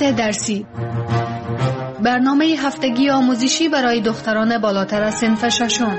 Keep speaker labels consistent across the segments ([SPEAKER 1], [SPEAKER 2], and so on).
[SPEAKER 1] درسی، برنامه هفتگی آموزشی برای دختران بالاتر از صنف ششم.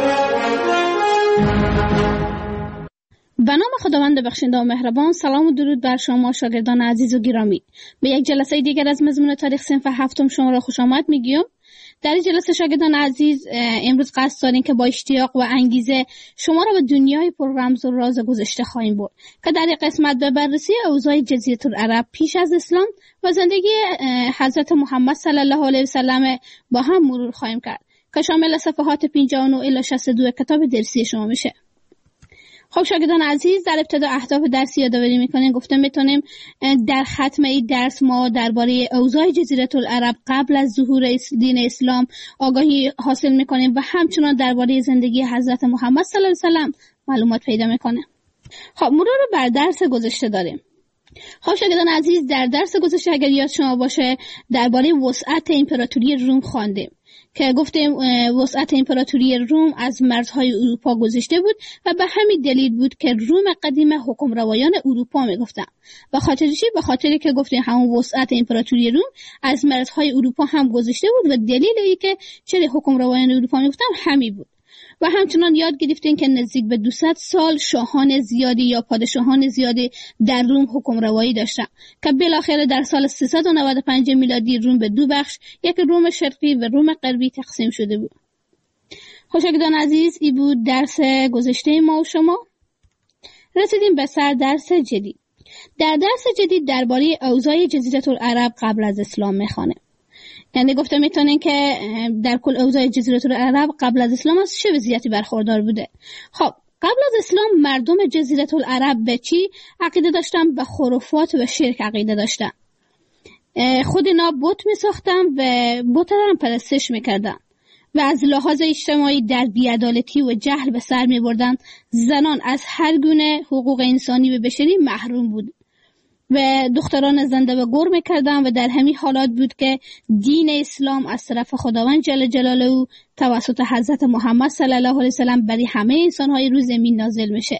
[SPEAKER 2] به نام خداوند بخشنده و مهربان. سلام و درود بر شما شاگردان عزیز و گرامی. به یک جلسه دیگر از مضمون تاریخ صنف هفتم شما را خوش آمد میگیم. در این جلسه شاگردان عزیز امروز قصد داریم که با اشتیاق و انگیزه شما را به دنیای پر رمز و راز گذشته خواهیم برد که در این قسمت به بررسی اوضاع جزیره العرب پیش از اسلام و زندگی حضرت محمد صلی الله علیه و سلم با هم مرور خواهیم کرد که شامل صفحات 59 الی 62 کتاب درسی شما میشه. خب شاگردان عزیز، در ابتدا اهداف درسی یادآوری میکنیم. گفتم میتونیم در ختم این درس ما درباره اوضاع جزیره العرب قبل از ظهور دین اسلام آگاهی حاصل میکنیم و همچنان درباره زندگی حضرت محمد صلی الله علیه و سلم معلومات پیدا میکنیم. خب مرور بر درس گذشته داریم. خب شاگردان عزیز، در درس گذشته اگر یاد شما باشه درباره وسعت امپراتوری روم خواندیم که گفتیم وسعت امپراتوری روم از مرزهای اروپا گذشته بود و به همین دلیل بود که روم قدیم حکمروایان اروپا میگفتن. و خاطرشی به خاطری که گفتیم همون وسعت امپراتوری روم از مرزهای اروپا هم گذشته بود و دلیل ای که چرا حکمروایان اروپا میگفتن همین بود. و همچنان یاد گرفتیم که نزدیک به 200 سال شاهان زیادی یا پادشاهان زیادی در روم حکمروایی داشتند که بالاخره در سال 395 میلادی روم به دو بخش، یک روم شرقی و روم غربی تقسیم شده بود. شاگردان عزیز، این بود درس گذشته ما و شما. رسیدیم به سر درس جدید. در درس جدید درباره اوضاع جزیره العرب قبل از اسلام میخوانیم. یعنی گفته میتونین که در کل اوضاع جزیره العرب قبل از اسلام از چه وضعیتی برخوردار بوده. خب قبل از اسلام مردم جزیره العرب به چی عقیده داشتن؟ به خرافات و شرک عقیده داشتن. خود اینا بت میساختن و بت را هم پرستش میکردن و از لحاظ اجتماعی در بی‌عدالتی و جهل به سر میبردن. زنان از هر گونه حقوق انسانی و بشری محروم بود و دختران زنده و گور میکردن و در همین حالات بود که دین اسلام از طرف خداوند جل جلاله توسط حضرت محمد صلی الله علیه وسلم برای همه انسان‌های روی زمین نازل میشه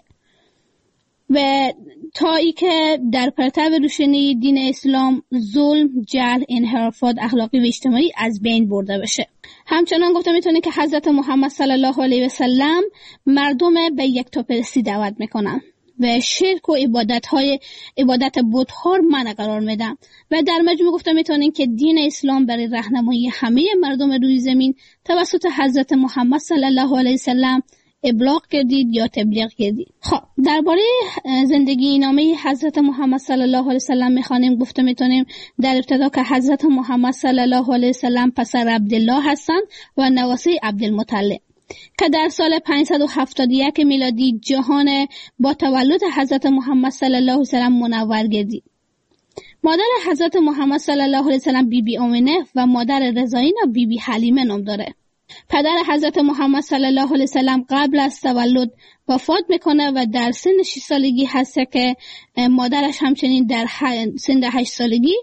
[SPEAKER 2] و تا ای که در پرتو روشنی دین اسلام ظلم، جهل، انحرافات اخلاقی و اجتماعی از بین برده بشه. همچنان گفته میتونه که حضرت محمد صلی الله علیه وسلم مردم به یکتاپرستی دعوت میکنن و شرک و عبادت بت‌ها منع قرار میدن و در مجموع گفته میتونین که دین اسلام برای راهنمایی همه مردم روی زمین توسط حضرت محمد صلی الله علیه وسلم ابلاغ کردید یا تبلیغ کردید. خب درباره زندگی نامه حضرت محمد صلی الله علیه وسلم میخوانیم. گفته میتونیم در ابتدا که حضرت محمد صلی الله علیه وسلم پسر عبدالله هستند و نواسه عبدالمطلب که در سال 571 میلادی جهان با تولد حضرت محمد صلی الله علیه وسلم منور گردید. مادر حضرت محمد صلی الله علیه وسلم بیبی آمنه و مادر رضایینا بیبی حلیمه نام داره. پدر حضرت محمد صلی الله علیه وسلم قبل از تولد وفات میکنه و در سن 6 سالگی هست که مادرش همچنین در سن 8 سالگی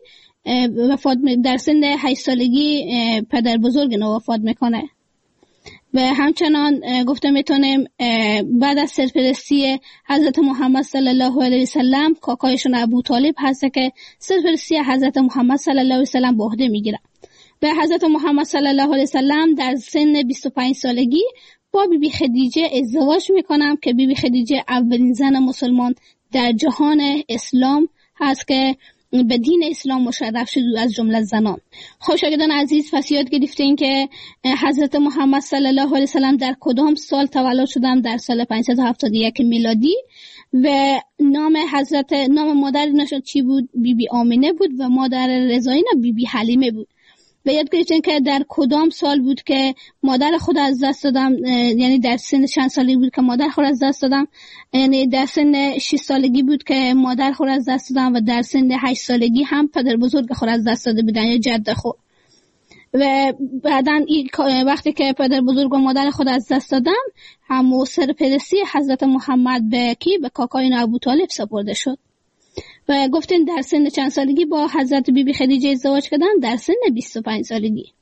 [SPEAKER 2] پدر بزرگ نو وفات میکنه. و همچنان گفته میتونیم بعد از سرپرستی حضرت محمد صلی الله علیه وسلم کاکایشون ابو طالب هست که سرپرستی حضرت محمد صلی الله علیه وسلم به عهده میگیره و حضرت محمد صلی الله علیه وسلم در سن 25 سالگی با بیبی خدیجه ازدواج میکنم که بیبی خدیجه اولین زن مسلمان در جهان اسلام هست که به دین اسلام مشرف شد از جمله زنان. خب شاگردان عزیز، پس یاد گرفتین که حضرت محمد صلی الله علیه وسلم در کدام سال تولد شدن؟ در سال 571 میلادی و نام مادر نشد چی بود؟ بیبی آمینه بود و مادر رضایینا بیبی حلیمه بود. و یاد گرفتین که در کدام سال بود که مادر خود از دست دادم، یعنی در سن چند سالگی بود که مادر خود از دست دادم؟ یعنی در سن 6 سالگی بود که مادر خود از دست دادم و در سن 8 سالگی هم پدر بزرگ خود از دست داده بودن یا جد خود. و بعداً وقتی که پدر بزرگ و مادر خود از دست دادم هم سرپرستی حضرت محمد به کاکای ابو طالب سپرده شد و گفتین در سن چند سالگی با حضرت بیبی خدیجه ازدواج کردن؟ در سن 25 سالگی.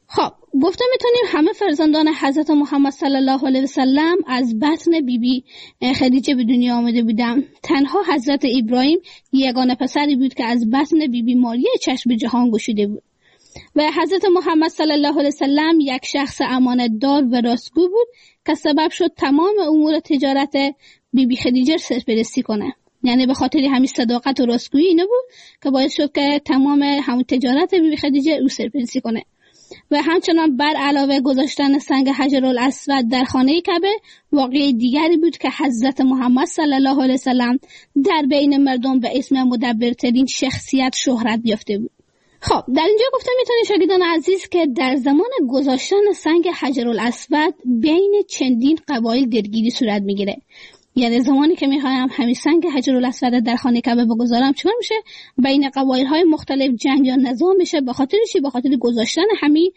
[SPEAKER 2] خب گفته میتونیم همه فرزندان حضرت محمد صلی الله علیه و سلم از بطن بیبی خدیجه به دنیا آمده بودند. تنها حضرت ابراهیم یگانه پسری بود که از بطن بیبی ماریه چشم به جهان گشوده بود و حضرت محمد صلی الله علیه و سلم یک شخص امانتدار و راستگو بود که سبب شد تمام امور تجارت بیبی خدیجه سرپرستی کنه. یعنی به خاطر همین صداقت و راستگویی اینه بود که باعث شد که تمام همون تجارت بیبی خدیجه او سرپرستی کنه. و همچنان بر علاوه گذاشتن سنگ حجرالاسود در خانه کعبه واقعه دیگری بود که حضرت محمد صلی الله علیه وسلم در بین مردم به اسم مدبرترین شخصیت شهرت یافته بود. خب در اینجا گفتم میتونید شاگردان عزیز که در زمان گذاشتن سنگ حجرالاسود بین چندین قبایل درگیری صورت میگیره. یعنی زمانی که میخوایم همین سنگ حجرالاسود در خانه کعبه بگذارم چطور میشه؟ بین قبایل‌های مختلف جنگ یا نزاع میشه به خاطر چی؟ به خاطر گذاشتن همین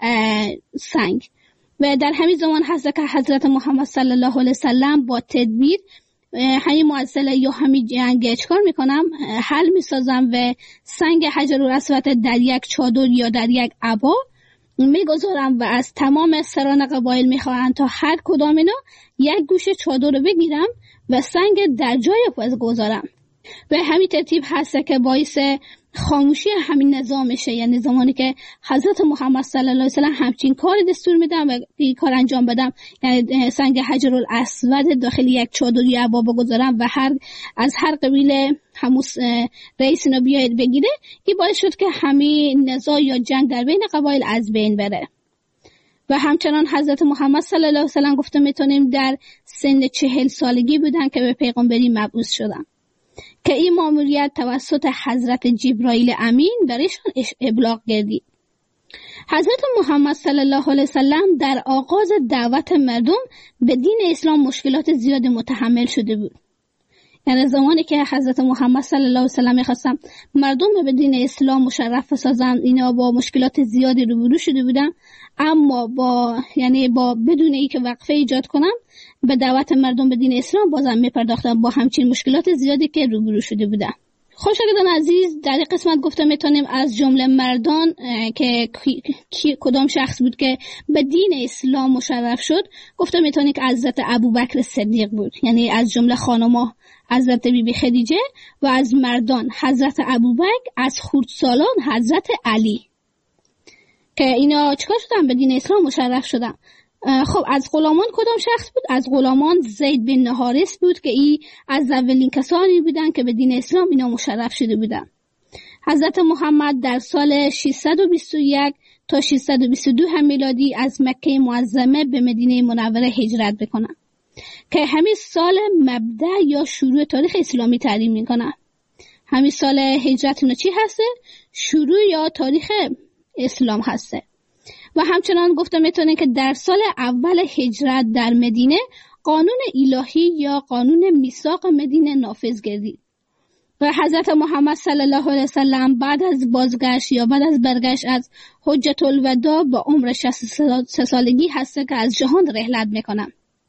[SPEAKER 2] سنگ. و در همین زمان هست که حضرت محمد صلی الله علیه وسلم با تدبیر همین معضله یا همین جنگ چکار میکنم؟ حل میسازم و سنگ حجرالاسود در یک چادر یا در یک عبا میگذارم و از تمام سران قبایل میخواهند تا هر کدام اینا یک گوشه چادر رو بگیرم و سنگ در جای خود گذارم. و همین ترتیب هست که باعث خاموشی همین نظام میشه. یعنی زمانی که حضرت محمد صلی الله علیه وسلم همچین کار دستور میدم و این کار انجام بدم، یعنی سنگ حجرالاسود داخل یک چادر یا عبا بگذارم و از هر قبیله همون رئیس اینو بیاید بگیره، این باعث شد که همین نزاع یا جنگ در بین قبایل از بین بره. و همچنان حضرت محمد صلی الله علیه وسلم گفته میتونیم در سن 40 سالگی بودن که به پیغمبری مبعوث شدن که این ماموریت توسط حضرت جبرائیل امین برایشان ابلاغ گردید. حضرت محمد صلی الله علیه وسلم در آغاز دعوت مردم به دین اسلام مشکلات زیاد متحمل شده بود. یعنی زمانی که حضرت محمد صلی الله علیه وسلم می‌خواستم مردم به دین اسلام مشرف بسازن، اینا با مشکلات زیادی روبرو شده بودن، اما با بدون اینکه وقفه ایجاد کنم به دعوت مردم به دین اسلام بازم میپرداختم با همچین مشکلات زیادی که روبرو شده بودن. خوشگردان عزیز، در این قسمت گفته میتونیم از جمله مردان که کدام شخص بود که به دین اسلام مشرف شد، گفته میتونیم که حضرت ابوبکر صدیق بود. یعنی از جمله خانم‌ها حضرت بیبی خدیجه و از مردان حضرت ابوبکر، از خردسالان حضرت علی، که اینا چیکار شدن؟ به دین اسلام مشرف شدن. خب از غلامان کدام شخص بود؟ از غلامان زید بن حارث بود که ای از اولین کسانی بودن که به دین اسلام اینا مشرف شده بودن. حضرت محمد در سال 621 تا 622 هم میلادی از مکه معظمه به مدینه منوره هجرت بکنن که همین سال مبدأ یا شروع تاریخ اسلامی تعیین میکنن. همین سال هجرت چی هسته؟ شروع یا تاریخ اسلام هسته. و همچنان گفته میتونه که در سال اول هجرت در مدینه قانون الهی یا قانون میثاق مدینه نافذ گردید و حضرت محمد صلی الله علیه وسلم بعد از بازگشت یا بعد از برگشت از حجة الوداع با عمر 63 سالگی هسته که از جهان رحلت میکنن.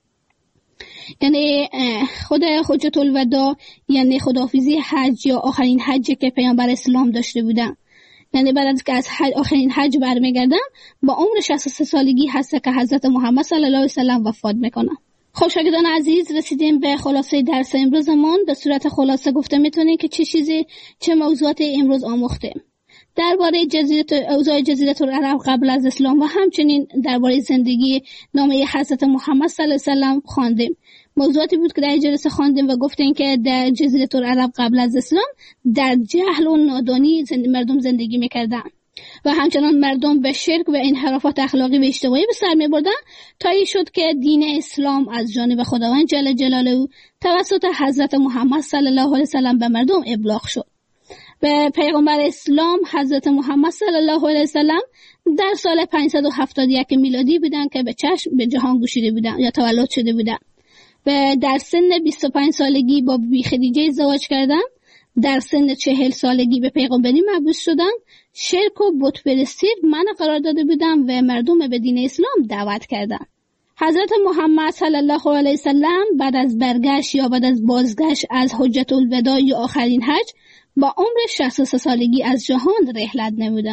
[SPEAKER 2] یعنی خود حجة الوداع یعنی خداحافظی حج یا آخرین حجی که پیامبر اسلام داشته بودن. یعنی بعد از که از آخرین حج برمیگردم با عمر 63 سالگی هست که حضرت محمد صلی الله علیه وسلم وفات میکنن. خب شاگردان عزیز، رسیدیم به خلاصه درس امروزمون. به صورت خلاصه گفته میتونیم که چه موضوعات امروز آموخته درباره اوضاع جزیره العرب قبل از اسلام و همچنین درباره زندگی نامه حضرت محمد صلی الله علیه وسلم خواندیم. موضوعاتی بود که در جلسه خواندیم و گفتیم که در جزیره العرب قبل از اسلام در جهل و نادانی مردم زندگی میکردن و همچنان مردم به شرک و انحرافات اخلاقی و اجتماعی به سر میبردن تا این شد که دین اسلام از جانب خداوند جل جلاله توسط حضرت محمد صلی الله علیه وسلم به مردم ابلاغ شد. و پیغمبر اسلام حضرت محمد صلی الله علیه وسلم در سال 571 میلادی بودن که به جهان گشوده بودن یا تولد شده بودن و در سن 25 سالگی با بیبی خدیجه ازدواج کردن. در سن 40 سالگی به پیغمبری مبعوث شدن. شرک و بت پرستی منع قرار داده بودن و مردم به دین اسلام دعوت کردن. حضرت محمد صلی الله علیه وسلم بعد از برگشت یا بعد از بازگشت از حجة الوداع یا آخرین حج با عمر 63 سالگی از جهان رحلت نمودن.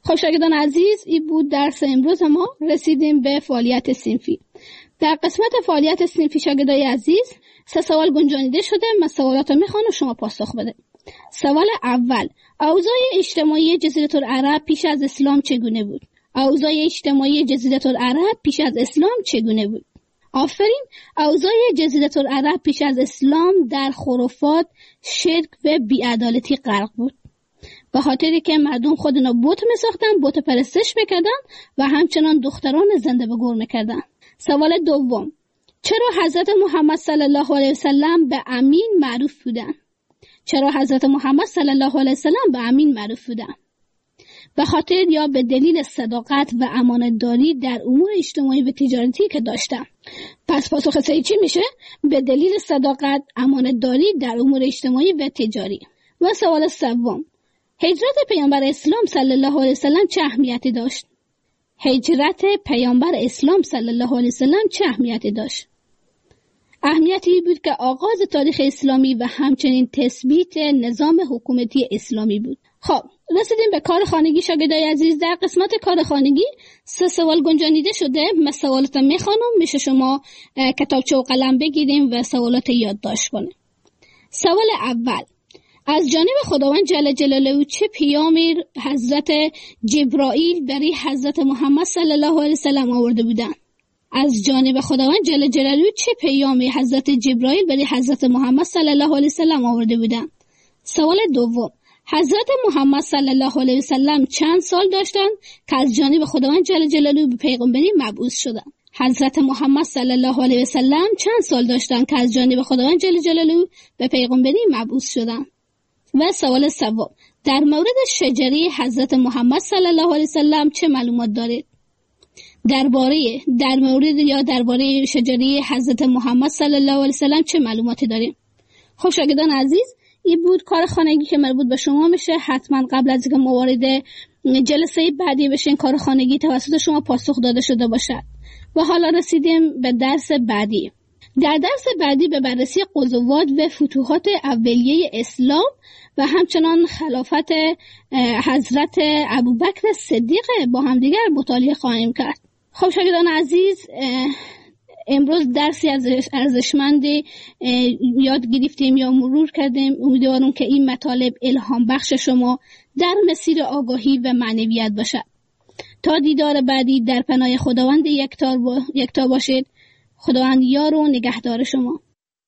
[SPEAKER 2] خب شاگردان عزیز، این بود درس امروز ما. رسیدیم به فعالیت صنفی. در قسمت فعالیت صنفی شاگردای عزیز 3 سوال گنجانیده شده. من سوالات رو میخوام و شما پاسخ بده. سوال اول: اوضاع اجتماعی جزیره العرب پیش از اسلام چگونه بود؟ اوضاع اجتماعی جزیره العرب پیش از اسلام چگونه بود؟ آفرین. اوضاع جزیره العرب پیش از اسلام در خرافات، شرک و بی‌عدالتی غرق بود. به خاطری که مردم خودنا بت می‌ساختن، بت پرستش می‌کردن و همچنان دختران زنده به گور می‌کردن. سوال دوم: چرا حضرت محمد صلی الله علیه وسلم به امین معروف بودند؟ چرا حضرت محمد صلی الله علیه وسلم به امین معروف بودند؟ به خاطر یا به دلیل صداقت و امانتداری در امور اجتماعی و تجارتی که داشتن. پس پاسخ صحیح چی میشه؟ به دلیل صداقت، امانتداری در امور اجتماعی و تجاری. و سوال سوم: هجرت پیامبر اسلام صلی الله علیه وسلم چه اهمیتی داشت؟ هجرت پیامبر اسلام صلی الله علیه وسلم چه اهمیتی داشت؟ اهمیتی بود که آغاز تاریخ اسلامی و همچنین تثبیت نظام حکومتی اسلامی بود. خب رسیدیم به کار خانگی شاگردای عزیز. در قسمت کار خانگی 3 سوال گنجانیده شده. من سوالات میخوانم، میشه شما کتابچه و قلم بگیریم و سوالات یادداشت کنیم. سوال اول: از جانب خداوند جل جلاله چه پیامی حضرت جبرائیل برای حضرت محمد صلی الله علیه وسلم آورده بودند؟ از جانب خداوند جل جلاله چه پیامی حضرت جبرائیل برای حضرت محمد صلی الله علیه وسلم آورده بودند؟ سوال دوم: حضرت محمد صلی الله علیه وسلم چند سال داشتند که از جانب خداوند جل جلاله به پیغمبری مبعوث شدند؟ حضرت محمد صلی الله علیه وسلم چند سال داشتند که از جانب خداوند جل جلاله به پیغمبری مبعوث شدند؟ و سوال سوم: در مورد شجره حضرت محمد صلی الله علیه وسلم چه معلومات دارید؟ درباره شجره حضرت محمد صلی الله علیه وسلم چه معلوماتی داریم؟ خب شاگردان عزیز، این بود کار خانگی که مربوط به شما میشه. حتما قبل از اینکه ما وارد جلسه بعدی بشین کار خانگی توسط شما پاسخ داده شده باشد. و حالا رسیدیم به درس بعدی. در درس بعدی به بررسی غزوات و فتوحات اولیه اسلام و همچنان خلافت حضرت ابوبکر صدیق با همدیگر مطالعه خواهیم کرد. خب شاگردان عزیز، امروز درسی ارزشمندی یاد گرفتیم یا مرور کردیم. امیدوارم که این مطالب الهام بخش شما در مسیر آگاهی و معنویت باشد. تا دیدار بعدی در پناه خداوند یکتا باشید. خداوند یار و نگهدار شما.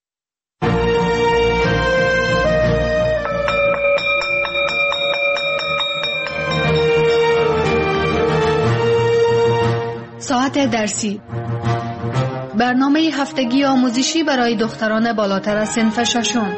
[SPEAKER 1] ساعت درسی، برنامه هفتگی آموزشی برای دختران بالاتر از صنف ششم.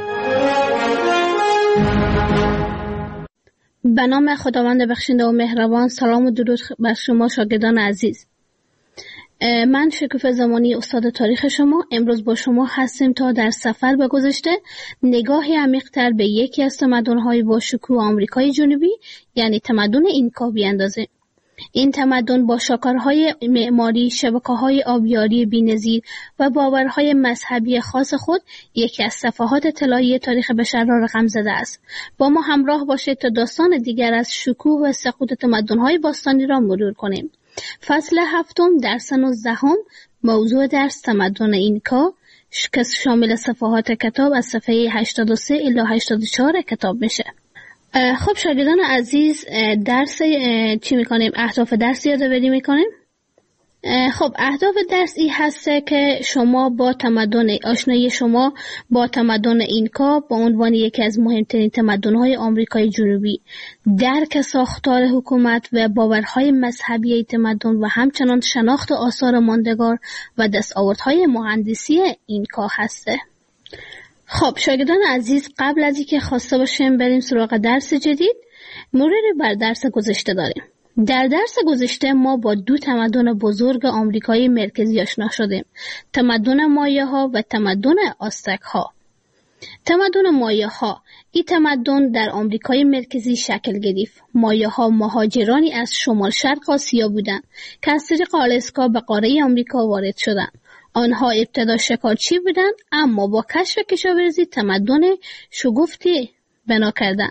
[SPEAKER 2] به نام خداوند بخشنده و مهربان. سلام و درود بر شما شاگردان عزیز. من شکوفه زمانی استاد تاریخ شما امروز با شما هستیم تا در سفر به گذشته نگاهی عمیق‌تر به یکی از تمدن‌های با شکوه آمریکای جنوبی یعنی تمدن اینکا بیاندازیم. این تمدن با شاهکارهای معماری، شبکه‌های آبیاری بی‌نظیر و باورهای مذهبی خاص خود یکی از صفحات طلایی تاریخ بشر را رقم زده است. با ما همراه باشید تا داستان دیگر از شکوه و سقوط تمدن‌های باستانی را مرور کنیم. فصل 7 درس 19 موضوع درس تمدن اینکا که شامل صفحات کتاب از صفحه 83 الی 84 کتاب میشه. خب شاگردان عزیز، درس چی میکنیم؟ اهداف درس یادآوری میکنیم. خب اهداف درس این هسته که شما با آشنایی شما با تمدن اینکا با عنوان یکی از مهمترین تمدن‌های آمریکای جنوبی، درک ساختار حکومت و باورهای مذهبی تمدن و همچنان شناخت آثار ماندگار و دستاوردهای مهندسی اینکا هسته. خب شاگردان عزیز، قبل از اینکه خواسته باشیم بریم سراغ درس جدید، مروری بر درس گذشته داریم. در درس گذشته ما با 2 تمدن بزرگ آمریکای مرکزی آشنا شدیم: تمدن مایاها و تمدن آزتک ها. تمدن مایاها، این تمدن در آمریکای مرکزی شکل گرفت. مایاها مهاجرانی از شمال شرق آسیا بودند که از طریق آلاسکا به قاره آمریکا وارد شدند. آنها ابتدا شکارچی بودند اما با کشف کشاورزی تمدن شگفتی بنا کردند.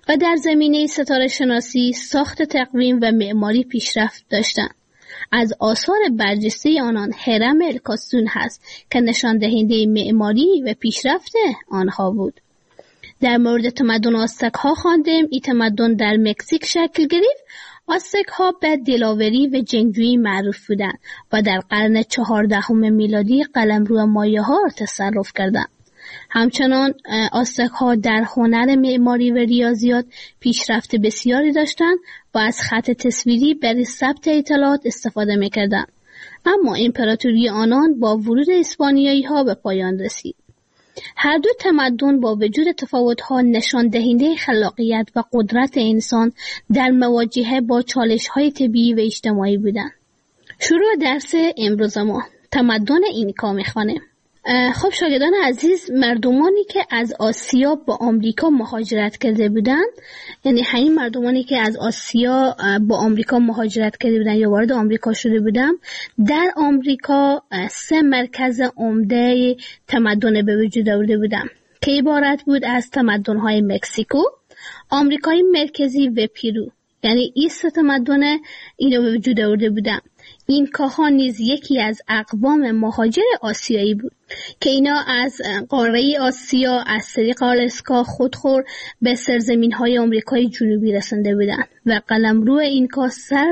[SPEAKER 2] و در زمینه ستاره شناسی، ساخت تقویم و معماری پیشرفت داشتند. از آثار برجسته آنان هرم الکاسون هست که نشان دهنده معماری و پیشرفت آنها بود. در مورد تمدن آستک ها خواندیم. این تمدن در مکزیک شکل گرفت. آستک ها به دلاوری و جنگجویی معروف بودند و در قرن 14 میلادی قلمرو مایه ها را تصرف کردند. همچنان آستک ها در هنر معماری و ریاضیات پیشرفت بسیاری داشتند و از خط تصویری برای ثبت اطلاعات استفاده می‌کردند. اما امپراتوری آنان با ورود اسپانیایی ها به پایان رسید. هر دو تمدن با وجود تفاوت‌ها نشان دهنده خلاقیت و قدرت انسان در مواجهه با چالش‌های طبیعی و اجتماعی بودند. شروع درس امروز ما تمدن اینکا می‌خوانیم. خب شاگردان عزیز، مردمانی که از آسیا با آمریکا مهاجرت کرده بودند، یعنی همین مردمانی که از آسیا با آمریکا مهاجرت کرده بودند یا وارد آمریکا شده بودند، در آمریکا 3 مرکز عمده تمدن به وجود آورده بودند که عبارت بود از تمدن‌های مکزیکو، آمریکای مرکزی و پیرو. یعنی این 3 تمدن اینو به وجود آورده بودند. اینکاها نیز یکی از اقوام مهاجر آسیایی بود که اینا از قاره آسیا از طریق آلاسکا خودخور به سرزمین‌های آمریکای جنوبی رسنده بودند و قلمرو اینکا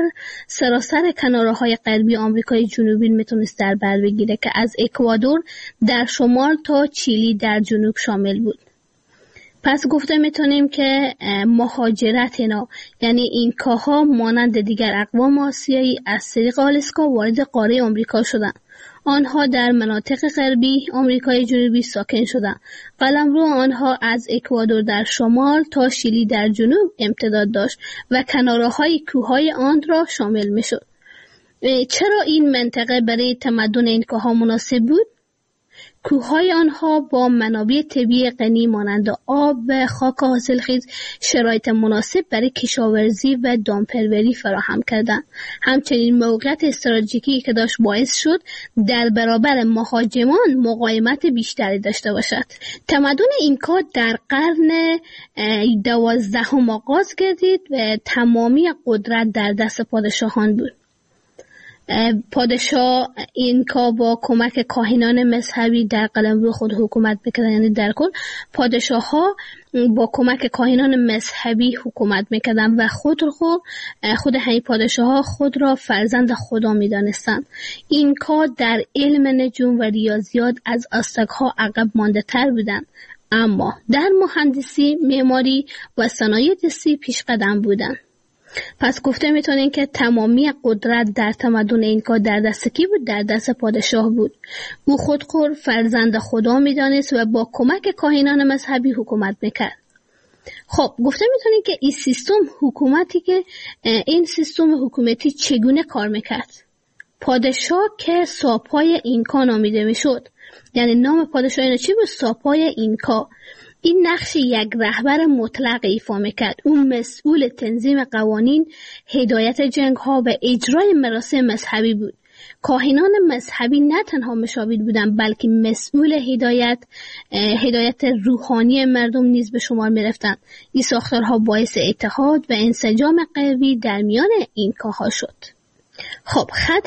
[SPEAKER 2] سراسر کناره‌های غربی آمریکای جنوبی میتونست در بر بگیره که از اکوادور در شمال تا چیلی در جنوب شامل بود. پس گفته میتونیم که مهاجرت اینا، یعنی اینکاها مانند دیگر اقوام آسیایی از طریق آلاسکا وارد قاره آمریکا شدند. آنها در مناطق غربی آمریکای جنوبی ساکن شدند. قلمرو آنها از اکوادور در شمال تا شیلی در جنوب امتداد داشت و کناره‌های کوههای آن را شامل میشد. چرا این منطقه برای تمدن اینکاها مناسب بود؟ کوههای آنها با منابع طبیعی غنی مانند آب و خاک حاصلخیز شرایط مناسب برای کشاورزی و دامپروری فراهم کردند. همچنین موقعیت استراتژیکی که داشت باعث شد در برابر مهاجمان مقاومت بیشتری داشته باشد. تمدن اینکا در قرن 12 آغاز گردید و تمامی قدرت در دست پادشاهان بود. پادشاه اینکا با کمک کاهنان مذهبی در قلمرو خود حکومت میکردن. یعنی در کل پادشاه ها با کمک کاهنان مذهبی حکومت میکردن و خود همین پادشاه ها خود را فرزند خدا میدانستند. اینکا در علم نجوم و ریاضیات از آستک ها عقب مانده تر بودند، اما در مهندسی، معماری و صنایع دستی پیش قدم بودند. پس گفته میتونین که تمامی قدرت در تمدن اینکا در دست کی بود؟ در دست پادشاه بود. او خودخور فرزند خدا میدانست و با کمک کاهنان مذهبی حکومت میکرد. خب گفته میتونین که این سیستم حکومتی چگونه کار میکرد؟ پادشاه که ساپای اینکا نامیده میشد، یعنی نام پادشاه اینا چی بود؟ ساپای اینکا. این نقش یک رهبر مطلق ایفا میکرد. اون مسئول تنظیم قوانین، هدایت جنگ ها و اجرای مراسم مذهبی بود. کاهنان مذهبی نه تنها مشاور بودند بلکه مسئول هدایت روحانی مردم نیز به شمار میرفتند. این ساختارها باعث اتحاد و انسجام قوی در میان اینکاها شد. خب خط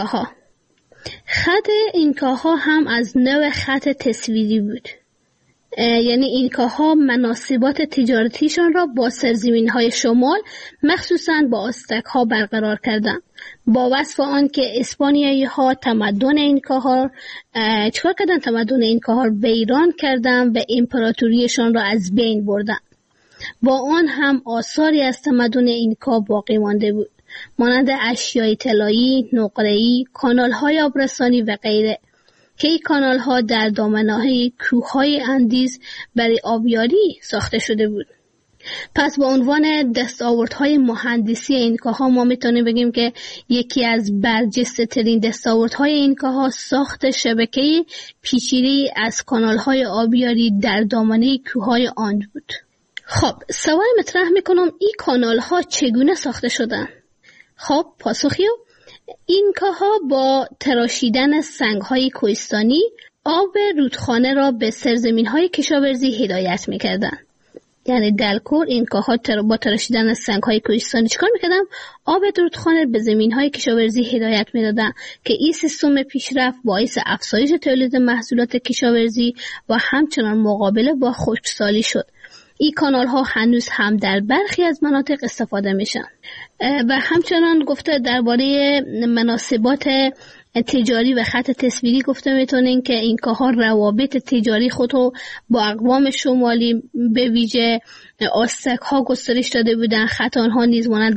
[SPEAKER 2] اینکاها هم از نوع خط تصویری بود. یعنی اینکاها مناسبات تجارتیشان را با سرزمین‌های شمال مخصوصاً با آستک ها برقرار کردند. با وصف آن که اسپانیایی ها تمدن اینکاها چکار کردن؟ تمدن اینکاها را ویران کردن و امپراتوریشان را از بین بردن. با آن هم آثاری از تمدن اینکا باقی مانده بود، مانند اشیای طلایی، نقره‌ای، کانال‌های آبرسانی و غیره که این کانال ها در دامنه‌های کوههای اندیز برای آبیاری ساخته شده بود. پس با عنوان دستاوردهای مهندسی اینکاها ما میتونیم بگیم که یکی از برجسته ترین دستاوردهای اینکاها ساخت شبکه پیچیده‌ای از کانال های آبیاری در دامنه کوههای آن بود. خب سوال مطرح میکنم این کانال ها چگونه ساخته شدن؟ خب پاسخیو اینکاها با تراشیدن سنگ‌های کوهستانی آب رودخانه را به سرزمین‌های کشاورزی هدایت می‌کردند. یعنی در کل اینکاها با تراشیدن سنگ‌های کوهستانی چیکار می‌کردن؟ آب رودخانه به زمین‌های کشاورزی هدایت می‌دادن که این سیستم پیشرفت باعث افزایش تولید محصولات کشاورزی و همچنان مقابله با خشکسالی شد. این کانال‌ها هنوز هم در برخی از مناطق استفاده میشن. و همچنان گفته درباره مناسبات تجاری و خط تصویری گفته میتونین که اینکاها روابط تجاری خود رو با اقوام شمالی به ویژه آستک ها گسترش داده بودن. خط آنها نیز مانند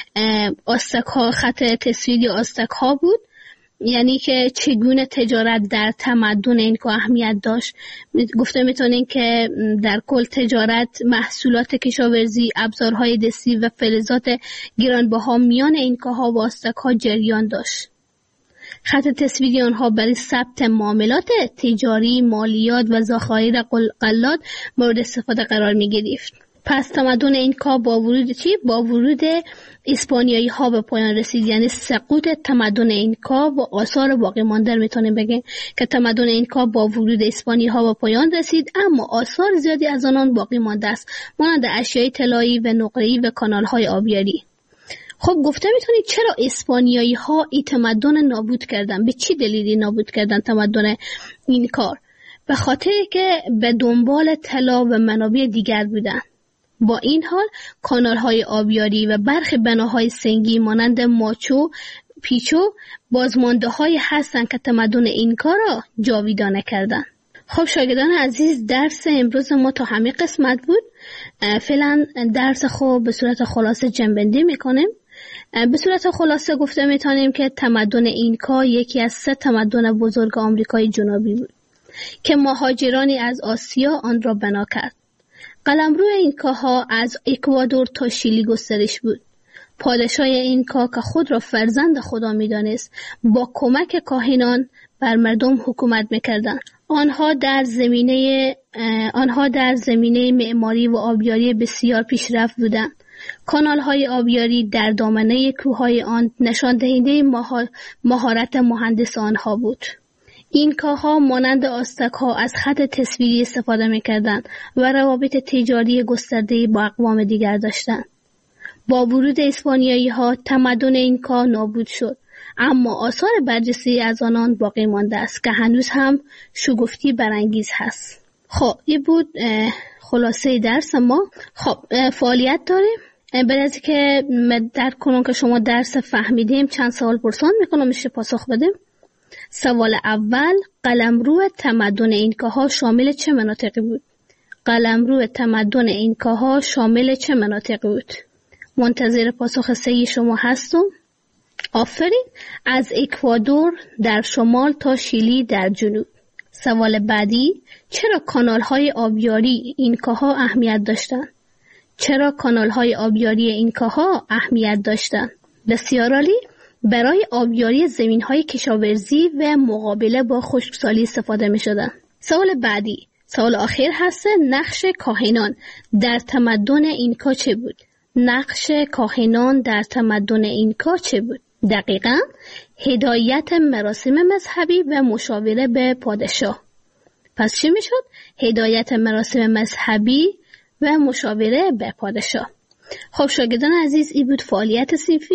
[SPEAKER 2] آستک ها، خط تصویری آستک ها بود، یعنی که چگونه تجارت در تمدن اینکا اهمیت داشت. گفته میتونین که در کل تجارت، محصولات کشاورزی، ابزارهای دستی و فلزات گرانبها میان اینکاها و آستک‌ها جریان داشت. خط تصویری آنها برای ثبت معاملات تجاری، مالیات و ذخایر غلات مورد استفاده قرار می گرفت. پس تمدن اینکا با ورود اسپانیایی ها به پایان رسید، یعنی سقوط تمدن اینکا و آثار باقی مانده میتونیم بگیم که تمدن اینکا با ورود اسپانیایی ها به پایان رسید، اما آثار زیادی از آنان باقی مانده است، مانند اشیای طلایی و نقره‌ای و کانال های آبیاری. خب گفته میتونید چرا اسپانیایی ها این تمدن نابود کردن؟ به چی دلیلی نابود کردن تمدن اینکا؟ به خاطر که به دنبال طلا و منابع دیگر بودن. با این حال کانال های آبیاری و برخی بناهای سنگی مانند ماچو پیچو بازمانده های هستند که تمدن اینکا را جاویدانه کردند. خب شاگردان عزیز، درس امروز ما تا همین قسمت بود. فعلا درس خود به صورت خلاصه جنبندی میکنیم. به صورت خلاصه گفته میتونیم که تمدن اینکا یکی از 3 تمدن بزرگ آمریکای جنوبی بود که مهاجرانی از آسیا آن را بنا کرد. قلمرو اینکاها از اکوادور تا شیلی گسترش بود. پادشاه اینکا که خود را فرزند خدا میدانست با کمک کاهنان بر مردم حکومت میکردند. آنها در زمینه معماری و آبیاری بسیار پیشرفت بودند. کانال‌های آبیاری در دامنه کوههای آن نشان دهنده مهارت مهندس آنها بود. اینکاها مانند آستک‌ها از خط تصویری استفاده می‌کردند و روابط تجاری گسترده با اقوام دیگر داشتند. با ورود اسپانیایی‌ها تمدن اینکا نابود شد، اما آثار برجسته از آنان باقی مانده است که هنوز هم شگفتی برانگیز هست. خب این بود خلاصه درس ما. خب فعالیت داریم. برای از که درک کنم که شما درس فهمیدیم چند سوال پرسان میکنم، میشه پاسخ بدیم. سوال اول، قلمرو تمدن اینکاها شامل چه مناطقی بود؟ قلمرو تمدن اینکاها شامل چه مناطقی بود؟ منتظر پاسخ صحیح شما هستم. آفرین. از اکوادور در شمال تا شیلی در جنوب. سوال بعدی، چرا کانال‌های آبیاری اینکاها اهمیت داشتند؟ چرا کانال‌های آبیاری اینکاها اهمیت داشتند؟ بسیار عالی. برای آبیاری زمین‌های کشاورزی و مقابله با خشکسالی استفاده می‌شدند. سوال بعدی، سوال آخر هست، نقش کاهنان در تمدن اینکا چه بود؟ نقش کاهنان در تمدن اینکا چه بود؟ دقیقاً هدایت مراسم مذهبی و مشاوره به پادشاه. پس چی میشد؟ هدایت مراسم مذهبی و مشاوره به پادشاه. خب شاگردان عزیز، این بود فعالیت صنفی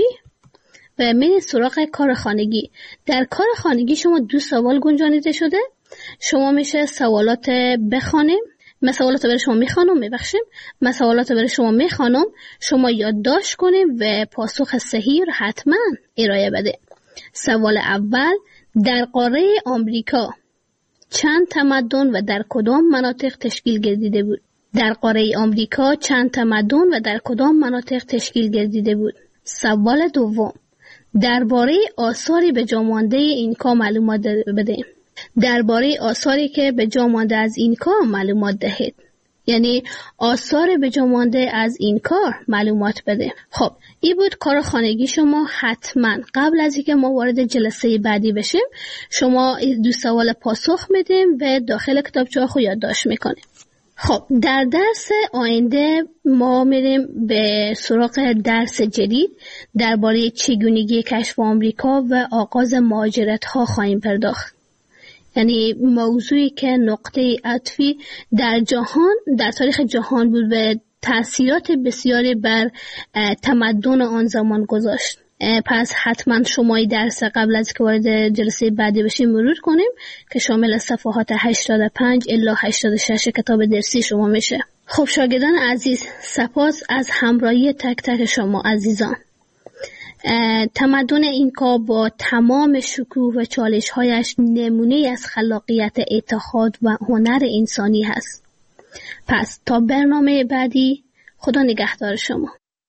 [SPEAKER 2] و من سراغ کار خانگی. در کار خانگی شما 2 سوال گنجانیده شده. شما میشه سوالات بخوانیم. من سوالات برای شما میخوانم، من سوالات برای شما میخوانم، شما یادداشت کنیم و پاسخ صحیح رو حتما ارائه بده. سوال اول، در قاره آمریکا چند تمدن و در کدام مناطق تشکیل گردیده بود؟ در قاره آمریکا چند تمدن و در کدام مناطق تشکیل گردیده بود؟ سوال دوم، درباره آثاری به جا مانده اینکا معلومات بده. درباره آثاری که به جا مانده از اینکا معلومات دهید. یعنی آثار به جا مانده از اینکا معلومات بده. خب این بود کار خانگی شما. حتما قبل از اینکه ما وارد جلسه بعدی بشیم شما 2 سوال پاسخ میدیم و داخل کتابچه خود یادداشت میکنیم. خب در درس آینده ما میریم به سراغ درس جدید درباره چگونگی کشف آمریکا و آغاز مهاجرت ها خواهیم پرداخت. یعنی موضوعی که نقطه عطفی در جهان، در تاریخ جهان بود و تأثیرات بسیاری بر تمدن آن زمان گذاشت. پس حتما شما درس قبل از که وارد جلسه بعدی بشیم مرور کنیم که شامل صفحات 85 الی 86 کتاب درسی شما میشه. خب شاگردان عزیز، سپاس از همراهی تک تک شما عزیزان. تمدن اینکا با تمام شکوه و چالش‌هایش نمونه از خلاقیت، اتحاد و هنر انسانی هست. پس تا برنامه بعدی، خدا نگهدار شما.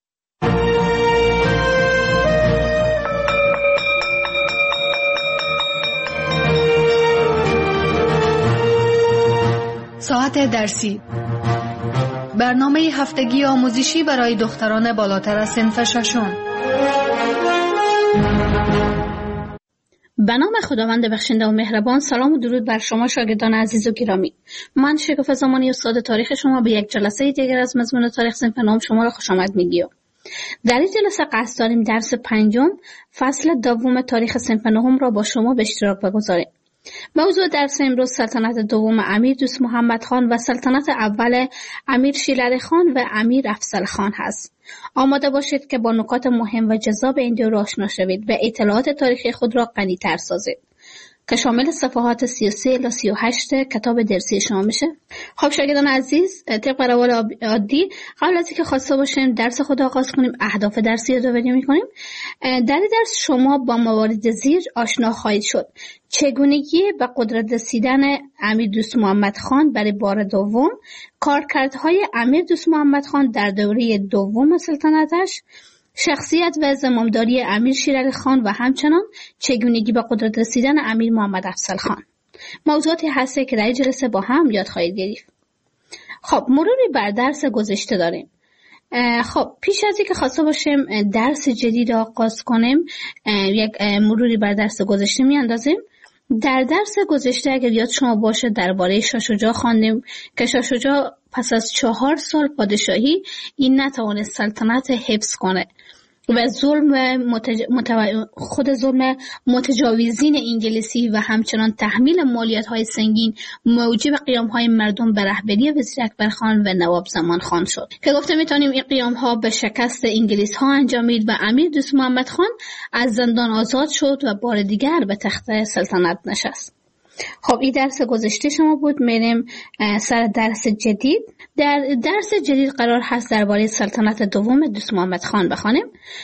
[SPEAKER 1] ساعت درسی، برنامه هفتگی آموزشی برای دختران بالاتر از صنف ششم.
[SPEAKER 2] به نام خداوند بخشنده و مهربان. سلام و درود بر شما شاگردان عزیز و گرامی. من شکوفه زمانی استاد تاریخ شما به یک جلسه دیگر از مضمون تاریخ صنف نهم شما را خوش آمد میگیم. در این جلسه قصد داریم درس 5 فصل 2 تاریخ صنف نهم را با شما به اشتراک بگذاریم. موضوع درس امروز سلطنت دوم امیر دوست محمد خان و سلطنت اول امیر شیرعلی خان و امیر افضل خان هست. آماده باشید که با نکات مهم و جذاب این دو آشنا شوید و اطلاعات تاریخی خود را غنی‌تر سازید که شامل صفحات 33 الی 38 کتاب درسی شما میشه. خب شاگردان عزیز، طبق روال عادی قبل از اینکه خواسته باشیم درس خود آغاز کنیم، اهداف درسی رو یادآوری می‌کنیم. در این درس شما با موارد زیر آشنا خواهید شد: چگونگی به قدرت رسیدن امیر دوست محمد خان برای بار دوم، کارکردهای امیر دوست محمد خان در دوره دوم سلطنتش، شخصیت و زمامداری امیر شیرعلی خان و همچنان چگونگی به قدرت رسیدن امیر محمد افضل خان. موضوعاتی هسته که در این جلسه با هم یاد خواهید گرفت. خب مروری بر درس گذشته داریم. خب پیش از اینکه خواسته باشیم درس جدید آغاز کنیم، یک مروری بر درس گذشته میاندازیم. در درس گذشته اگر یاد شما باشه درباره شاه شجاع خواندیم که شاه شجاع پس از 4 سال پادشاهی این نتوانست سلطنت حفظ کنه و خود ظلم متجاوزین انگلیسی و همچنان تحمیل مالیات‌های سنگین موجب قیام‌های مردم به رهبری وزیر اکبر خان و نواب زمان خان شد که گفته می‌تونیم این قیام‌ها به شکست انگلیس‌ها انجامید و امیر دوست محمد خان از زندان آزاد شد و بار دیگر به تخت سلطنت نشست. خب این درس گذشته شما بود. میریم سر درس جدید. در درس جدید قرار هست درباره سلطنت دوم دوست محمد خان بخوانیم.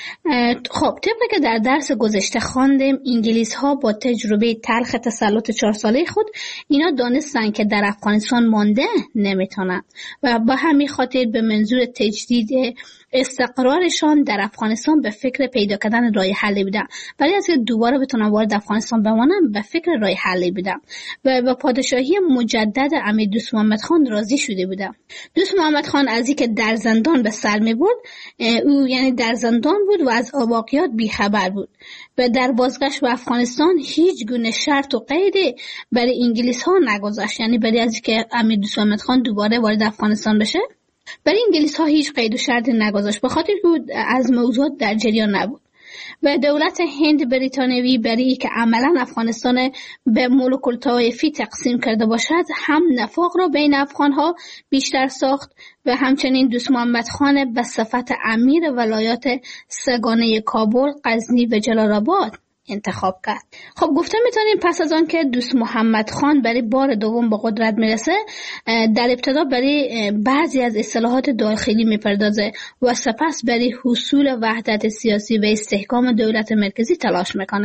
[SPEAKER 2] خب طبق که در درس گذشته خواندیم، انگلیس ها با تجربه تلخ تسلط 4 ساله خود اینا دانستن که در افغانستان مانده نمیتونن و با همین خاطر به منظور تجدید استقرارشان در افغانستان به فکر پیدا کردن راه حلی بودن. برای از که دوباره بتونن وارد افغانستان بمانن به فکر راه حلی بودن و با پادشاهی مجدد امیر دوست محمد خان راضی شده بودن. دوست محمد خان از اینکه در زندان به سر می برد، او یعنی در زندان بود و از واقعیات بیخبر بود و در بازگشت به افغانستان هیچ گونه شرط و قیدی برای انگلیس ها نگذاشت، یعنی برای از اینکه امیر دوست محمد خان دوباره وارد افغانستان بشه برای انگلیس ها هیچ قید و شرطی نگذاشت، به خاطر که از موضوعات در جریان نبود و دولت هند بریتانیایی برای که عملا افغانستان به ملوک الطوایفی تقسیم کرده باشد هم نفاق را بین افغان ها بیشتر ساخت و همچنین دوست محمد خان به صفت امیر ولایات سگانه کابل، غزنی و جلال آباد انتخاب کرد. خب گفته میتونیم پس از آن که دوست محمد خان برای بار دوم به قدرت میرسه، در ابتدا برای بعضی از اصلاحات داخلی میپردازه و سپس برای حصول وحدت سیاسی و استحکام دولت مرکزی تلاش میکنه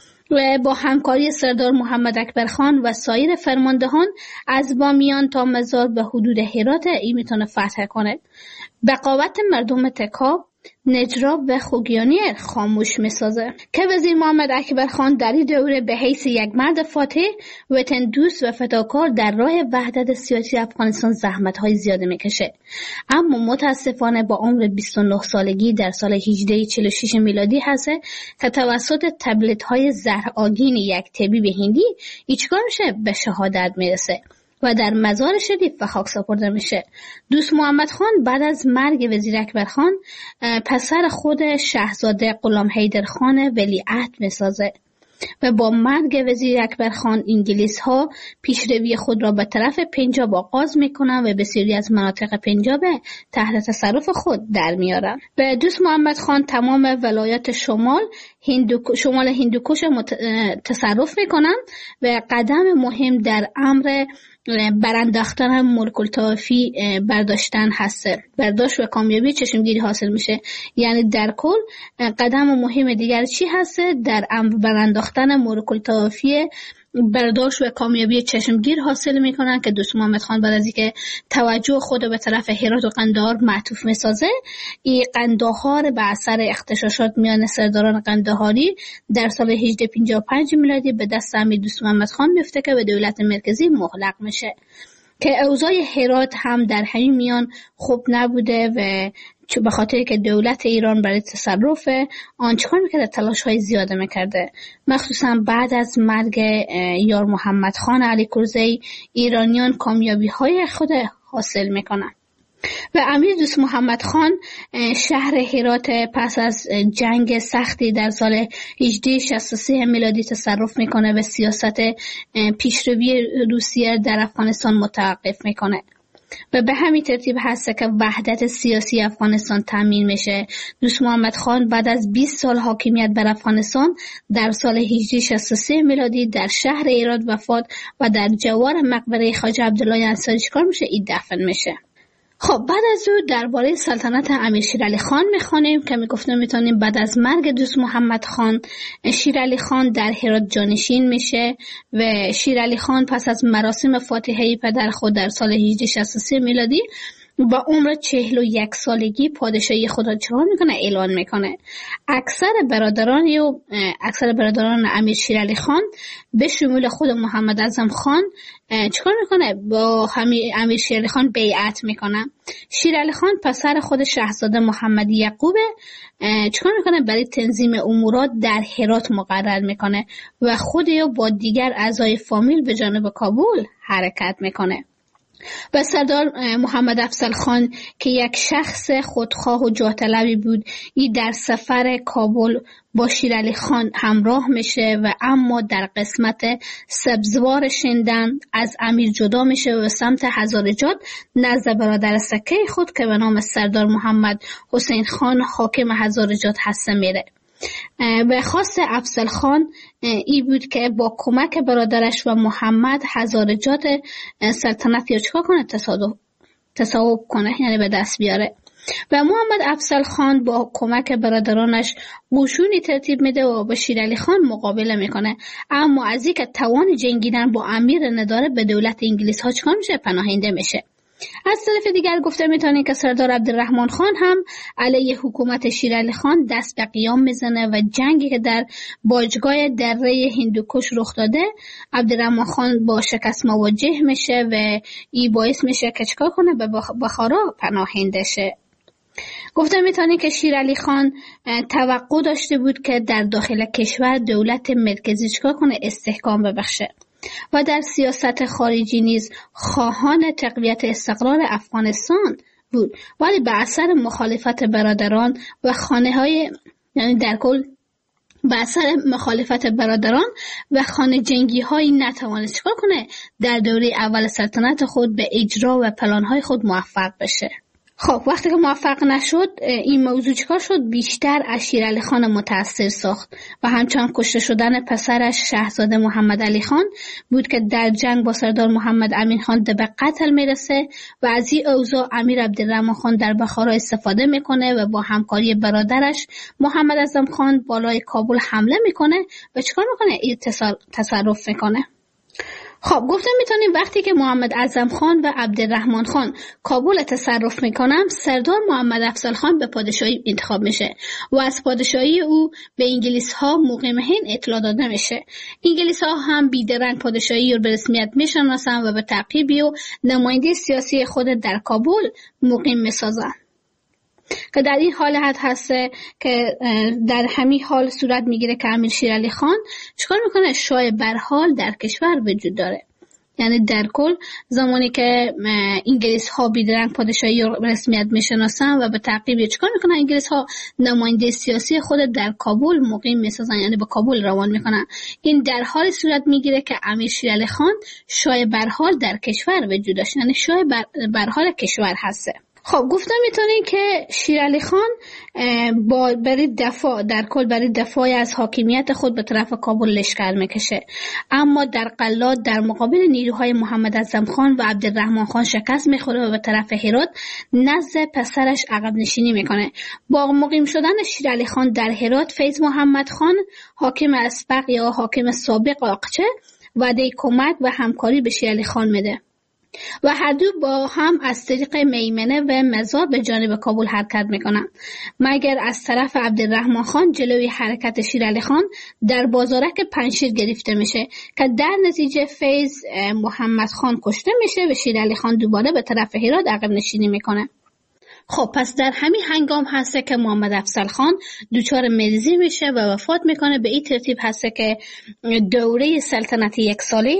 [SPEAKER 2] و با همکاری سردار محمد اکبر خان و سایر فرماندهان از بامیان تا مزار به حدود هرات این میتونه فتح کنه. بقاوت مردم تکاب، نجراب و خوگیانیر خاموش میسازه که وزیر محمد اکبر خان در این دوره به حیث یک مرد فاتح، وطن دوست و فداکار در راه وحدت سیاسی افغانستان زحمت‌های زیاده میکشه، اما متاسفانه با عمر 29 سالگی در سال 1846 میلادی هست که توسط تبلیغات‌های زهرآگین یک طبیب هندی چیکار میشه به شهادت میرسه و در مزار شریف به خاک سپرده میشه. دوست محمد خان بعد از مرگ وزیر اکبر خان پسر خود شاهزاده غلام حیدر خان ولیعهد میسازه و با مرگ وزیر اکبر خان انگلیس ها پیشروی خود را به طرف پنجاب آغاز میکنند و بسیاری از مناطق پنجاب تحت تصرف خود در میارند. و دوست محمد خان تمام ولایات شمال هندوکش تصرف میکنند و قدم مهم در امر برانداختن ملک الطوایفی برداشت و کامیابی چشمگیری حاصل میشه. یعنی در کل قدم مهم دیگر چی هست در امر برانداختن ملک الطوایفی برداشت و کامیابی چشمگیر حاصل میکنن که دوست محمد خان بعد از اینکه توجه خود به طرف هرات و قندهار معطوف میسازه، این قندهار به اثر اغتشاشات میان سرداران قندهاری در سال 1855 میلادی به دست امیر دوست محمد خان میفته که به دولت مرکزی مغلق میشه که اوضاع هرات هم در همین میان خوب نبوده و به خاطر که دولت ایران برای تصرف آن چکار میکرده؟ تلاش های زیاده میکرده، مخصوصا بعد از مرگ یار محمد خان علی کرزی ایرانیان کامیابی های خود حاصل میکنن و امیر دوست محمد خان شهر هرات پس از جنگ سختی در سال 1863 میلادی تصرف میکنه و سیاست پیشروی روسیه در افغانستان متوقف میکنه و به همین ترتیب هست که وحدت سیاسی افغانستان تامین میشه. دوست محمد خان بعد از 20 سال حاکمیت بر افغانستان در سال 1863 میلادی در شهر هرات وفات و در جوار مقبره خواجه عبدالله انصاری چیکار میشه؟ این دفن میشه. خب بعد از او درباره سلطنت امیر شیرعلی خان میخوانیم که میگفتم میتونیم بعد از مرگ دوست محمد خان شیرعلی خان در هرات جانشین میشه و شیرعلی خان پس از مراسم فاتحه پدر خود در سال 1863 میلادی با عمر 41 سالگی پادشاهی خود را چکار میکنه؟ اعلان میکنه. اکثر برادران امیر شیرعلی خان به شمول خود محمد اعظم خان چکار میکنه؟ با امیر شیرعلی خان بیعت میکنه. شیرعلی خان پسر خود شاهزاده محمد یعقوب چکار میکنه؟ برای تنظیم امورات در هرات مقرر میکنه و خود یا با دیگر اعضای فامیل به جانب کابل حرکت میکنه. و سردار محمد افضل خان که یک شخص خودخواه و جاه طلبی بود، این در سفر کابل با شیرعلی خان همراه میشه و اما در قسمت سبزوار شندن از امیر جدا میشه و سمت هزارجات نزد برادر سکه خود که به نام سردار محمد حسین خان حاکم هزارجات هسته میره. و خواست افضل خان ای بود که با کمک برادرش و محمد هزارجات سلطنت یا چکار کنه؟ تصاحب کنه، یعنی به دست بیاره. و محمد افضل خان با کمک برادرانش قشونی ترتیب میده و با شیرعلی خان مقابله میکنه، اما از اینکه توان جنگیدن با امیر نداره به دولت انگلیس ها چکار میشه؟ پناهنده میشه. از طرف دیگر گفته میتونیم که سردار عبدالرحمن خان هم علیه حکومت شیرعلی خان دست به قیام میزنه و جنگی که در باجگاه دره هندوکش رخ داده عبدالرحمن خان با شکست مواجه میشه و این باعث میشه که چکار کنه؟ به بخارا پناهنده شه. گفته میتونیم که شیرعلی خان توقع داشته بود که در داخل کشور دولت مرکزی چکار کنه؟ استحکام ببخشه و در سیاست خارجی نیز خواهان تقویت استقرار افغانستان بود، ولی به اثر مخالفت برادران و خانه جنگی های نتوانست چکار کنه؟ در دوره اول سلطنت خود به اجرا و پلانهای خود موفق بشه. خب وقتی که موفق نشد، این موضوع چکار شد؟ بیشتر از شیرعلی خان متأثر ساخت و همچنان کشته شدن پسرش شاهزاده محمد علی خان بود که در جنگ با سردار محمد امین خان به قتل میرسه و از این اوضاع امیر عبدالرحمن خان در بخارا استفاده میکنه و با همکاری برادرش محمد اعظم خان بالای کابل حمله میکنه و چکار میکنه؟ این تصرف میکنه. خب گفتم میتونیم وقتی که محمد اعظم خان و عبدالرحمن خان کابل تصرف میکنن، سردار محمد افضل خان به پادشاهی انتخاب میشه و از پادشاهی او به انگلیس ها مقیم هند اطلاع داده میشه. انگلیس ها هم بیدرنگ پادشاهی رو به رسمیت میشناسن و به تعقیبی و نماینده سیاسی خود در کابل مقیم میسازن که در این حالت هسته که در همین حال صورت میگیره که امیر شیرعلی خان چیکار میکنه؟ شاه برحال در کشور وجود داره. یعنی در کل زمانی که انگلیس ها بیدرنگ پادشاهی رسمیت میشناسن و به تعقیب چیکار میکنن؟ انگلیس ها نماینده سیاسی خود در کابل مقیم میسازن، یعنی به کابل روان میکنن. این در حال صورت میگیره که امیر شیر علی خان شاه برحال در کشور وجود داشت، یعنی شاه برحال کشور هسته. خب گفتم میتونین که شیر علی خان برای دفاع در کل برای دفاع از حاکمیت خود به طرف کابل لشکر میکشه، اما در قلات در مقابل نیروهای محمد اعظم خان و عبدالرحمن خان شکست میخوره و به طرف هرات نزد پسرش عقب نشینی میکنه. با مقیم شدن شیر علی خان در هرات، فیض محمد خان حاکم اسبق یا حاکم سابق آقچه وعده کمک و همکاری به شیر علی خان میده و هر دو با هم از طریق میمنه و مزار به جانب کابل حرکت میکنن، مگر از طرف عبدالرحمن خان جلوی حرکت شیر علی خان در بازارک پنشیر گرفته میشه که در نتیجه فیض محمد خان کشته میشه و شیر علی خان دوباره به طرف هرات عقب نشینی میکنه. خب پس در همین هنگام هسته که محمد افضل خان دچار مریضی میشه و وفات میکنه. به این ترتیب هسته که دوره سلطنت یک ساله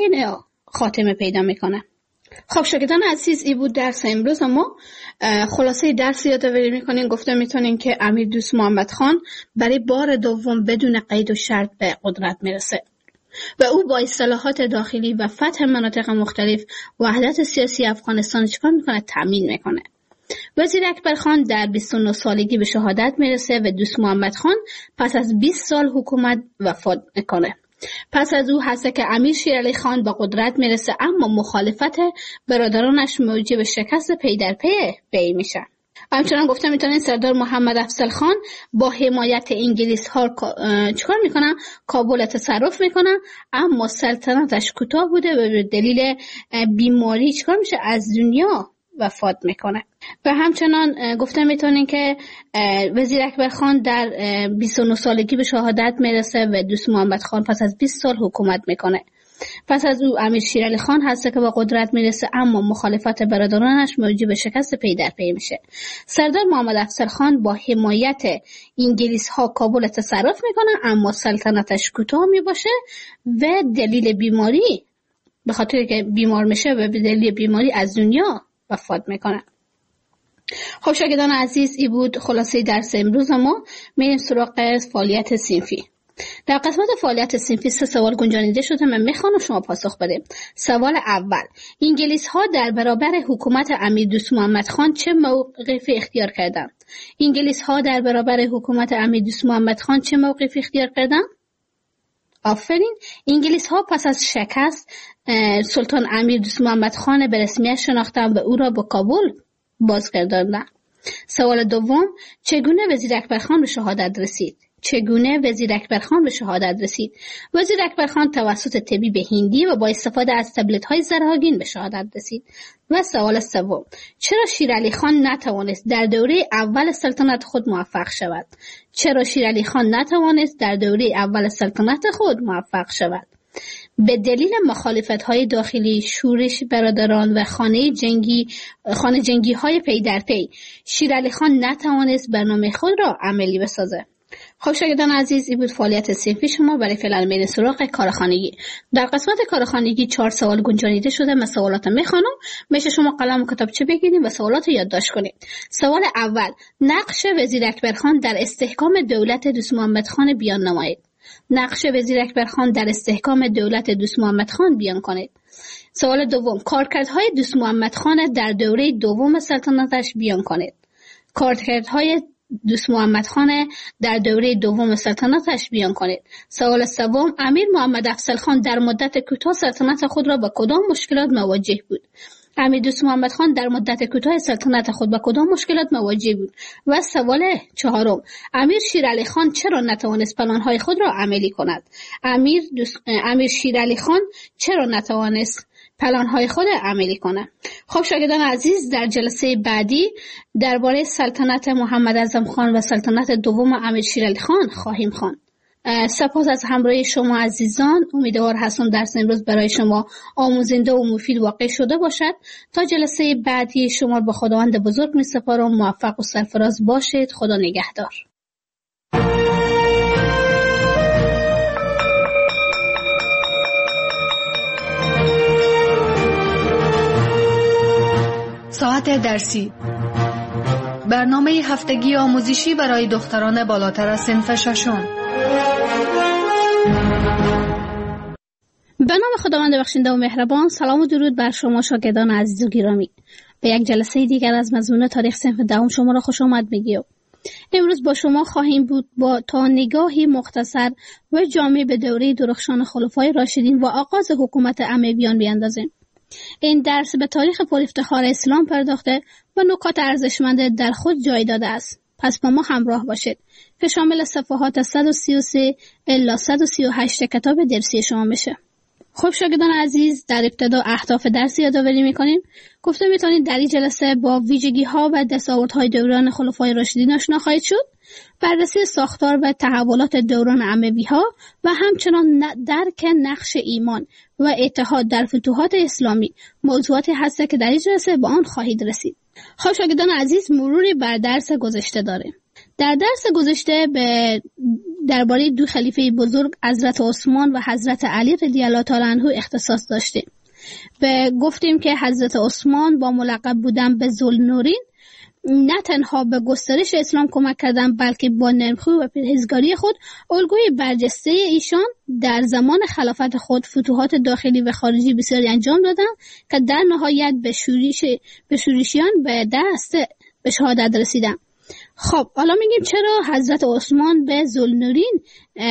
[SPEAKER 2] خاتمه پیدا میکنه. خب شاگردان عزیز، این بود درس امروز. ما خلاصه درس یادآوری میکنیم. گفته میتونیم که امیر دوست محمد خان برای بار دوم بدون قید و شرط به قدرت میرسه و او با اصلاحات داخلی و فتح مناطق مختلف وحدت سیاسی افغانستان چیکار میکنه؟ تامین میکنه. وزیر اکبر خان در 29 سالگی به شهادت میرسه و دوست محمد خان پس از 20 سال حکومت وفات میکنه. پس از او هست که امیر شیر علی خان به قدرت میرسه، اما مخالفت برادرانش موجب شکست پی در پی میشه. همچنان گفتم میتونین سردار محمد افضل خان با حمایت انگلیس ها چیکار میکنن؟ کابل تصرف میکنن، اما سلطنتش کوتاه بوده و به دلیل بیماری چیکار میشه؟ از دنیا وفات میکنه. و همچنان گفتم میتونین که وزیر اکبر خان در 29 سالگی به شهادت میرسه و دوست محمد خان پس از 20 سال حکومت میکنه. پس از او امیر شیر علی خان هست که به قدرت میرسه، اما مخالفت برادرانش موجب شکست پی در پی میشه. سردار محمد افضل خان با حمایت انگلیس ها کابل تصرف میکنه، اما سلطنتش کوتاه میباشه و دلیل بیماری، به خاطر که بیمار میشه و به دلیل بیماری از دنیا وفات میکنه. خب شاگردان عزیز، این بود خلاصه درس امروز. ما میریم سراغ فعالیت صنفی. در قسمت فعالیت صنفی 3 سوال گنجانیده شده، من میخوام شما پاسخ بدید. سوال اول: انگلیس ها در برابر حکومت امیر دوست محمد خان چه موقفی اختیار کردند؟ انگلیس ها در برابر حکومت امیر دوست محمد خان چه موقفی اختیار کردند؟ آفرین. انگلیس ها پس از شکست سلطان امیر دوست محمد خان به رسمیت شناختند و او را به کابل بازگرداندند. سوال دوم: چگونه وزیر اکبر خان به شهادت رسید؟ وزیر اکبر خان توسط طبیب هندی و با استفاده از تبلت‌های زرهاگین به شهادت رسید. و سوال سوم: چرا شیر علی خان نتوانست در دوره اول سلطنت خود موفق شود؟ به دلیل مخالفت‌های داخلی، شورش برادران و خانه جنگی‌های پی در پی، شیر علی خان نتوانست برنامه خود را عملی بسازه. خب شاگردان عزیز، این بود فعالیت صنفی شما. برای فعلا میریم سراغ کارخانگی. در قسمت کارخانگی 4 سوال گنجانیده شده. من سوالات میخوانم، میشه شما قلم و کتابچه بگیرید و سوالات رو یادداشت کنید. سوال اول: نقش وزیر اکبر خان در استحکام دولت دوست محمد خان بیان نمایید. بیان کنید. سوال دوم: کارکردهای دوست محمد خان در دوره دوم سلطنتش بیان کنید. سوال سوم: امیر محمد افضل خان در مدت کوتاه سلطنت خود را با کدام مشکلات مواجه بود؟ و سوال چهارم: امیر شیر علی خان چرا نتوانست پلان‌های خود را عملی کند؟ خب شاگردان عزیز، در جلسه بعدی درباره سلطنت محمد اعظم خان و سلطنت دوم امیر شیر علی خان خواهیم خواند. سپاس از همراهی شما عزیزان. امیدوار هستم درس امروز برای شما آموزنده و مفید واقع شده باشد. تا جلسه بعدی شما به خداوند بزرگ می سپارم. موفق و سرفراز باشید. خدا نگهدار.
[SPEAKER 1] ساعت درسی، برنامه هفتگی آموزشی برای دختران بالاتر از صنف ششم.
[SPEAKER 2] به نام خداوند بخشنده و مهربان. سلام و درود بر شما شاگردان عزیز و گرامی. به یک جلسه دیگر از مضمون تاریخ صنف دهم شما را خوش آمد میگیم. امروز با شما خواهیم بود تا نگاهی مختصر و جامع به دوره درخشان خلفای راشدین و آغاز حکومت امویان بیاندازیم. این درس به تاریخ پرافتخار اسلام پرداخته و نکات ارزشمند در خود جای داده است. پس با ما همراه باشید که شامل صفحات 133 الی 138 کتاب درسی شما بشه. خب شاگردان عزیز، در ابتدا اهداف درس یادآوری می‌کنیم. گفته می‌تونید در این جلسه با ویژگی‌ها و دستاوردهای دوران خلفای راشدین آشنا خواهید شد، بررسی ساختار و تحولات دوران اموی‌ها و همچنان درک نقش ایمان و اتحاد در فتوحات اسلامی موضوعاتی هست که در این جلسه با آن خواهید رسید. خب شاگردان عزیز، مروری بر درس گذشته داریم. در درس گذشته درباره دو خلیفه بزرگ حضرت عثمان و حضرت علی رضی الله تعالی عنه اختصاص داشتیم. گفتیم که حضرت عثمان با ملقب بودن به ذوالنورین نه تنها به گسترش اسلام کمک کردند، بلکه با نرمخو و پرهیزگاری خود الگوی برجسته ایشان در زمان خلافت خود فتوحات داخلی و خارجی بسیاری انجام دادند که در نهایت به شورشیان به دست به شهادت رسیدند. خب حالا میگیم چرا حضرت عثمان به ذوالنورین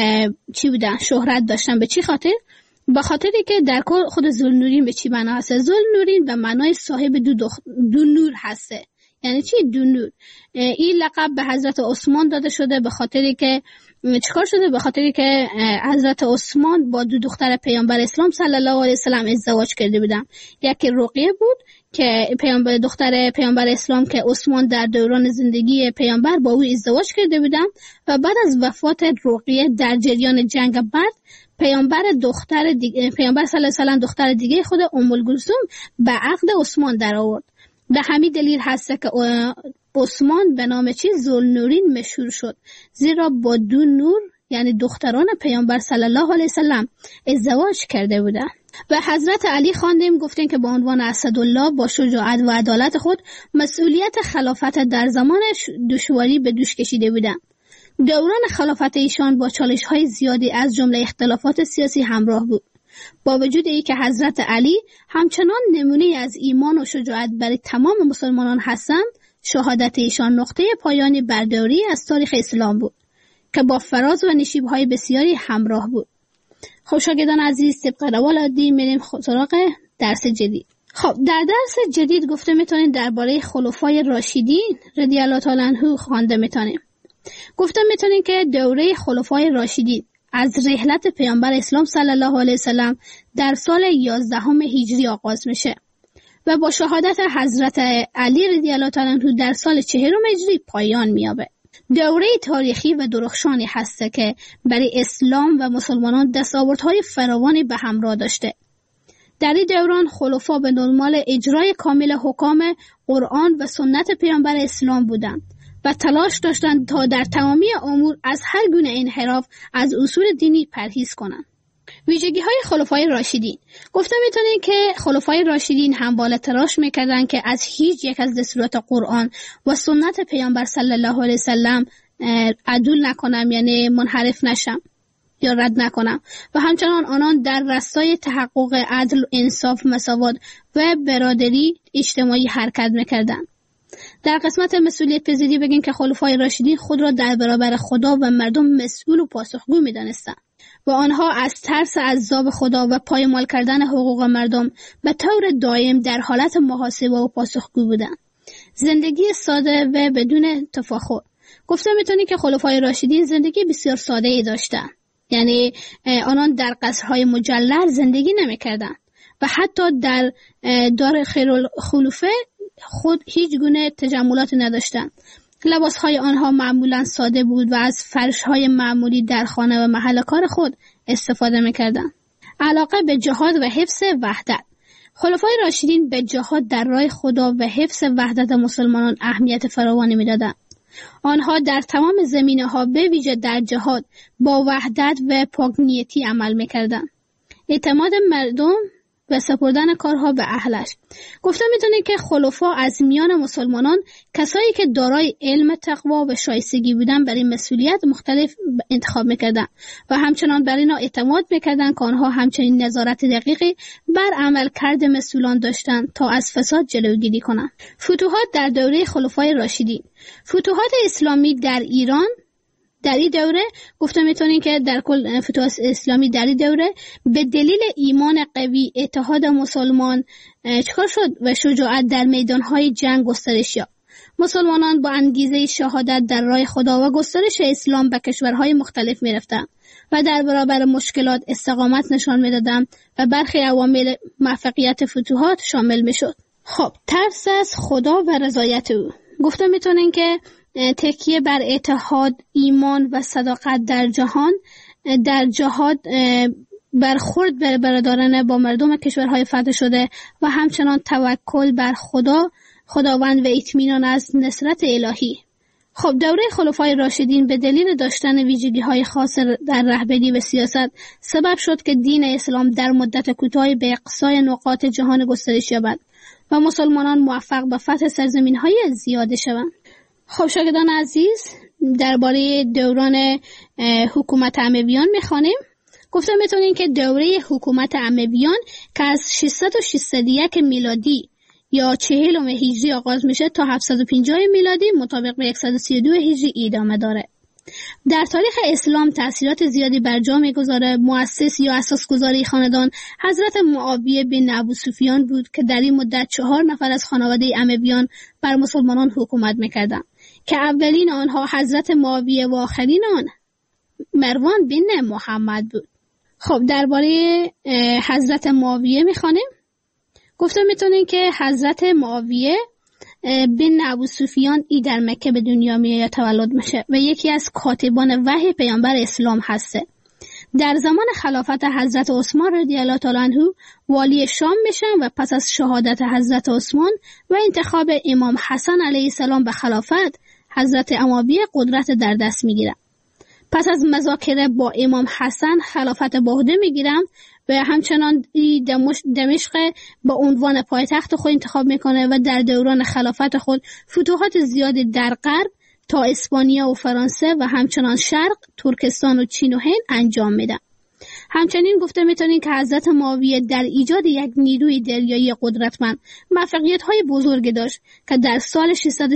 [SPEAKER 2] شهرت داشتن؟ به چی خاطر؟ به خاطری که در خود ذوالنورین به چی معنا هست؟ ذوالنورین به معنای صاحب دو نور هسته. یعنی چی دو نور؟ این لقب به حضرت عثمان داده شده به خاطری که چیکار شده؟ به خاطری که حضرت عثمان با دو دختر پیامبر اسلام صلی الله علیه و سلم ازدواج کرده بودن. یکی رقیه بود که دختر پیامبر اسلام که عثمان در دوران زندگی پیامبر با او ازدواج کرده بودن و بعد از وفات رقیه در جریان جنگ بدر پیامبر صلی الله علیه و سلم دختر دیگه خود ام کلثوم به عقد عثمان در آورد. به همین دلیل هست که عثمان به نام ذوالنورین مشهور شد، زیرا با دو نور یعنی دختران پیامبر صلی الله علیه و سلم ازدواج کرده بودند. و حضرت علی خواندیم، گفتیم که با عنوان اسدالله با شجاعت و عدالت خود مسئولیت خلافت در زمان دشواری به دوش کشیده بودند. دوران خلافت ایشان با چالش‌های زیادی از جمله اختلافات سیاسی همراه بود. با وجود اینکه حضرت علی همچنان نمونه از ایمان و شجاعت برای تمام مسلمانان هستند، شهادت ایشان نقطه پایانی بر دوری از تاریخ اسلام بود که با فراز و نشیب‌های بسیاری همراه بود. خب شاگردان عزیز، طبق روال عادی میریم سراغ درس جدید. خب در درس جدید گفته میتونید درباره خلفای راشدین رضی الله تعالی عنهم خوانده میتونیم. گفته میتونید که دوره خلفای راشدین از رحلت پیامبر اسلام صلی الله علیه و سلم در سال 11 هجری آغاز میشه و با شهادت حضرت علی رضی الله تعالی عنه در سال 40 هجری پایان مییابه. دوره تاریخی و درخشانی هست که برای اسلام و مسلمانان دستاوردهای فراوانی به همراه داشته. در این دوران خلفا به دنبال اجرای کامل حکام قرآن و سنت پیامبر اسلام بودند و تلاش داشتند تا در تمامی امور از هر گونه انحراف از اصول دینی پرهیز کنند. ویژگی‌های خلفای راشدین. گفته میتونید که خلفای راشدین همواره تلاش میکردن که از هیچ یک از دستورات قرآن و سنت پیامبر صلی الله علیه و سلم عدول نکنم، یعنی منحرف نشم یا رد نکنم، و همچنان آنان در راستای تحقق عدل، انصاف، مساوات و برادری اجتماعی حرکت میکردند. در قسمت مسئولیت پذیری بگیم که خلفای راشدین خود را در برابر خدا و مردم مسئول و پاسخگو می‌دانستند و آنها از ترس عذاب خدا و پایمال کردن حقوق مردم به طور دائم در حالت محاسبه و پاسخگو بودند. زندگی ساده و بدون تفاخر. گفته میتونی که خلفای راشدین زندگی بسیار ساده ای داشتند. یعنی آنان در قصرهای مجلل زندگی نمی‌کردند و حتی در دار خیرالخلفه خود هیچ گونه تجملات نداشتند. لباسهای آنها معمولا ساده بود و از فرشهای معمولی در خانه و محل کار خود استفاده میکردند. علاقه به جهاد و حفظ وحدت. خلفای راشدین به جهاد در راه خدا و حفظ وحدت مسلمانان اهمیت فراوانی میدادند. آنها در تمام زمینه‌ها به ویژه در جهاد با وحدت و پاک‌نیتی عمل میکردند. اعتماد مردم و سپردن کارها به اهلش. گفته میتونه که خلفا از میان مسلمانان کسایی که دارای علم، تقوا و شایستگی بودن برای مسئولیت مختلف انتخاب میکردن و همچنان بر اینا اعتماد میکردن که آنها همچنین نظارت دقیقی بر عملکرد مسئولان داشتن تا از فساد جلوگیری کنند. فتوحات در دوره خلفای راشدین. فتوحات اسلامی در ایران در این دوره گفته میتونین که در کل فتوحات اسلامی در این دوره به دلیل ایمان قوی، اتحاد مسلمان چکار شد و شجاعت در میدانهای جنگ گسترش یافت. مسلمانان با انگیزه شهادت در راه خدا و گسترش اسلام به کشورهای مختلف میرفتند و در برابر مشکلات استقامت نشان میدادند و برخی عوامل موفقیت فتوحات شامل میشد. خب، ترس از خدا و رضایت او. گفته میتونین که تکیه بر اتحاد، ایمان و صداقت در جهاد برخورد بر برادرانه با مردم کشورهای فتح شده و همچنان توکل بر خداوند و اطمینان از نصرت الهی. خب، دوره خلفای راشدین به دلیل داشتن ویژگی‌های خاص در رهبری و سیاست سبب شد که دین اسلام در مدت کوتاهی به اقصای نقاط جهان گسترش یابد و مسلمانان موفق به فتح سرزمین‌های زیاده شوند. خب شاگردان عزیز، درباره دوران حکومت امویان میخوانیم. گفته میتونین که دوره حکومت امویان که از 601 میلادی یا 40 هجری آغاز میشه تا 750 میلادی مطابق به 132 هجری ادامه داره. در تاریخ اسلام تأثیرات زیادی بر جا میگذاره. مؤسس یا اساسگذار خاندان حضرت معاویه بن ابوسفیان بود که در این مدت 4 نفر از خانواده امویان بر مسلمانان حکومت میکردند که اولین آنها حضرت معاویه و آخرین آن مروان بن محمد بود. خب، درباره حضرت معاویه میخوانیم. گفته میتونین که حضرت معاویه بن ابوسفیان در مکه به دنیا میاد، تولد میشه و یکی از کاتبان وحی پیامبر اسلام هسته. در زمان خلافت حضرت عثمان رضی الله تعالی عنه والی شام میشن و پس از شهادت حضرت عثمان و انتخاب امام حسن علیه السلام به خلافت، حضرت معاویه قدرت در دست میگیرن. پس از مذاکره با امام حسن خلافت به عهده میگیرن و همچنان دمشق به عنوان پایتخت خود انتخاب میکنه و در دوران خلافت خود فتوحات زیادی در غرب تا اسپانیا و فرانسه و همچنان شرق، ترکستان و چین و هند انجام میدن. همچنین گفته میتونین که حضرت معاویه در ایجاد یک نیروی دریایی قدرتمند موفقیت‌های بزرگی داشت که در سال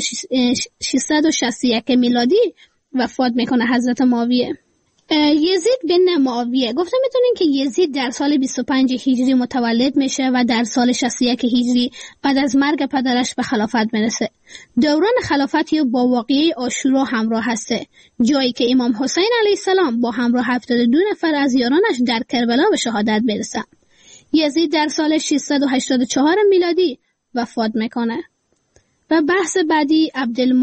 [SPEAKER 2] 661 میلادی وفات میکنه حضرت معاویه. یزید بن معاویه. گفته میتونین که یزید در سال 25 هجری متولد میشه و در سال 61 هجری بعد از مرگ پدرش به خلافت میرسه. دوران خلافتی با واقعه عاشورا همراه هسته، جایی که امام حسین علیه السلام با همراه 72 نفر از یارانش در کربلا به شهادت میرسن. یزید در سال 684 میلادی وفات میکنه. و بحث بعدی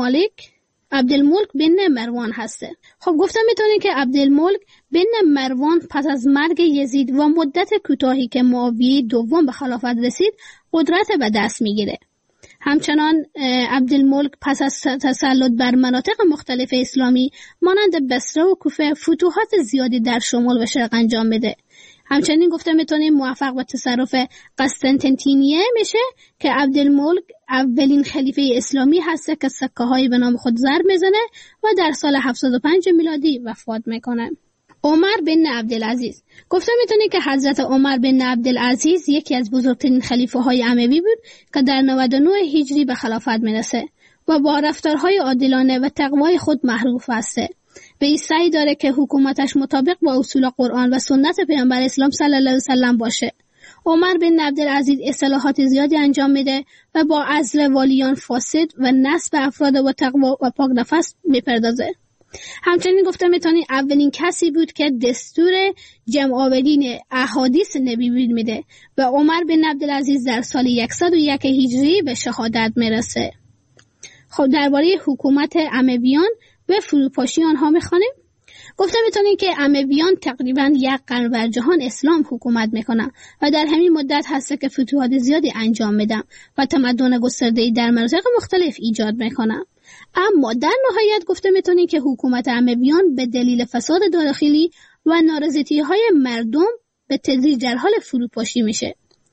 [SPEAKER 2] عبدالملک بن مروان هسته. خب، گفتم میتونین که عبدالملک بن مروان پس از مرگ یزید و مدت کوتاهی که معاویه دوم به خلافت رسید قدرت به دست میگیره. همچنان عبدالملک پس از تسلط بر مناطق مختلف اسلامی مانند بصره و کوفه فتوحات زیادی در شمال و شرق انجام میده. همچنین گفته میتونیم موفق به تصرف قسطنطنیه میشه که عبدالملک اولین خلیفه اسلامی هسته که سکه هایی به نام خود ضرب میزنه و در سال 705 میلادی وفات میکنه. عمر بن عبدالعزیز. گفته میتونیم که حضرت عمر بن عبدالعزیز یکی از بزرگترین خلیفه های اموی بود که در 99 هجری به خلافت میرسه و با رفتارهای عادلانه و تقوای خود معروف هسته. و این سعی داره که حکومتش مطابق با اصول قرآن و سنت پیامبر اسلام صلی الله علیه وسلم باشه. عمر بن عبدالعزیز اصلاحات زیادی انجام میده و با عزل والیان فاسد و نصب افراد با تقوا و پاک نفس میپردازه. همچنین گفته میتونی اولین کسی بود که دستور جمع آورین احادیث نبی میده و عمر بن عبدالعزیز در سال 101 هجری به شهادت میرسه. خب، درباره حکومت امویان و فروپاشی آنها میخوانیم. گفته میتونیم که امویان تقریبا 1 قرن بر جهان اسلام حکومت میکنن و در همین مدت هسته که فتوحات زیادی انجام میدن و تمدن گسترده‌ای در مناطق مختلف ایجاد میکنن. اما در نهایت گفته میتونیم که حکومت امویان به دلیل فساد داخلی و نارضایتی‌های مردم به تدریج در حال فروپاشی میشه.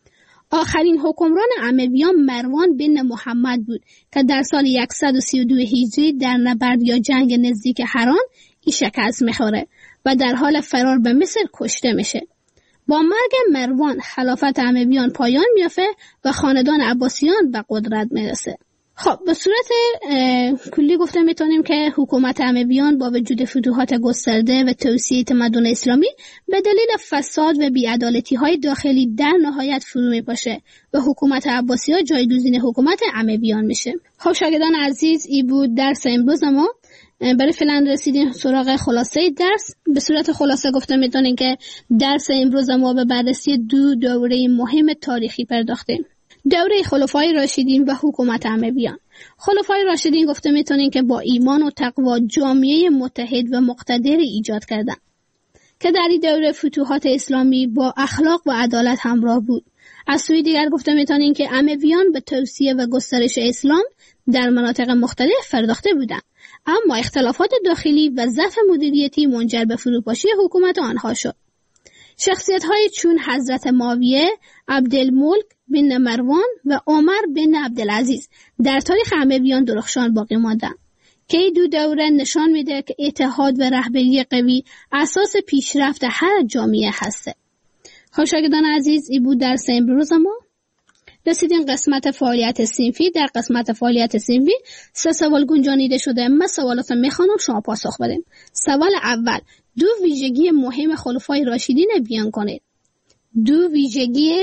[SPEAKER 2] آخرین حکمران امویان مروان بن محمد بود که در سال 132 هجری در نبرد یا جنگ نزدیک حران شکست میخوره و در حال فرار به مصر کشته میشه. با مرگ مروان خلافت امویان پایان میافته و خاندان عباسیان به قدرت میرسه. خب به صورت کلی گفته میتونیم که حکومت امویان با وجود فتوحات گسترده و توسعه تمدن اسلامی به دلیل فساد و بی‌عدالتی‌های داخلی در نهایت فرو میپاشه و حکومت عباسی‌ها جایگزین حکومت امویان میشه. خب شاگردان عزیز، این بود درس امروز ما. برای فعلا رسیدیم سراغ خلاصه درس. به صورت خلاصه گفته میتونیم که درس امروز ما به بررسی دو دوره مهم تاریخی پرداختیم. دوره خلفای راشدین و حکومت امویان. خلفای راشدین گفته میتونین که با ایمان و تقوا جامعه متحد و مقتدر ایجاد کردند که در این دوره فتوحات اسلامی با اخلاق و عدالت همراه بود. از سوی دیگر گفته میتونین که امویان به توسعه و گسترش اسلام در مناطق مختلف پرداخته بودند، اما اختلافات داخلی و ضعف مدیریتی منجر به فروپاشی حکومت آنها شد. شخصیت‌های چون حضرت معاویه، عبدالملک بن مروان و عمر بن عبدالعزیز در تاریخ امویان درخشان باقی ماندند که این دو دوره نشان میده که اتحاد و رهبری قوی اساس پیشرفت هر جامعه هسته. خب شاگردان عزیز، این بود درس امروز ما. رسیدیم قسمت فعالیت صنفی. در قسمت فعالیت صنفی 3 سوال گنجانیده شده. من سوالات میخوانم، شما پاسخ بدین. سوال اول: دو ویژگی مهم خلفای راشدین بیان کنید. دو ویژگی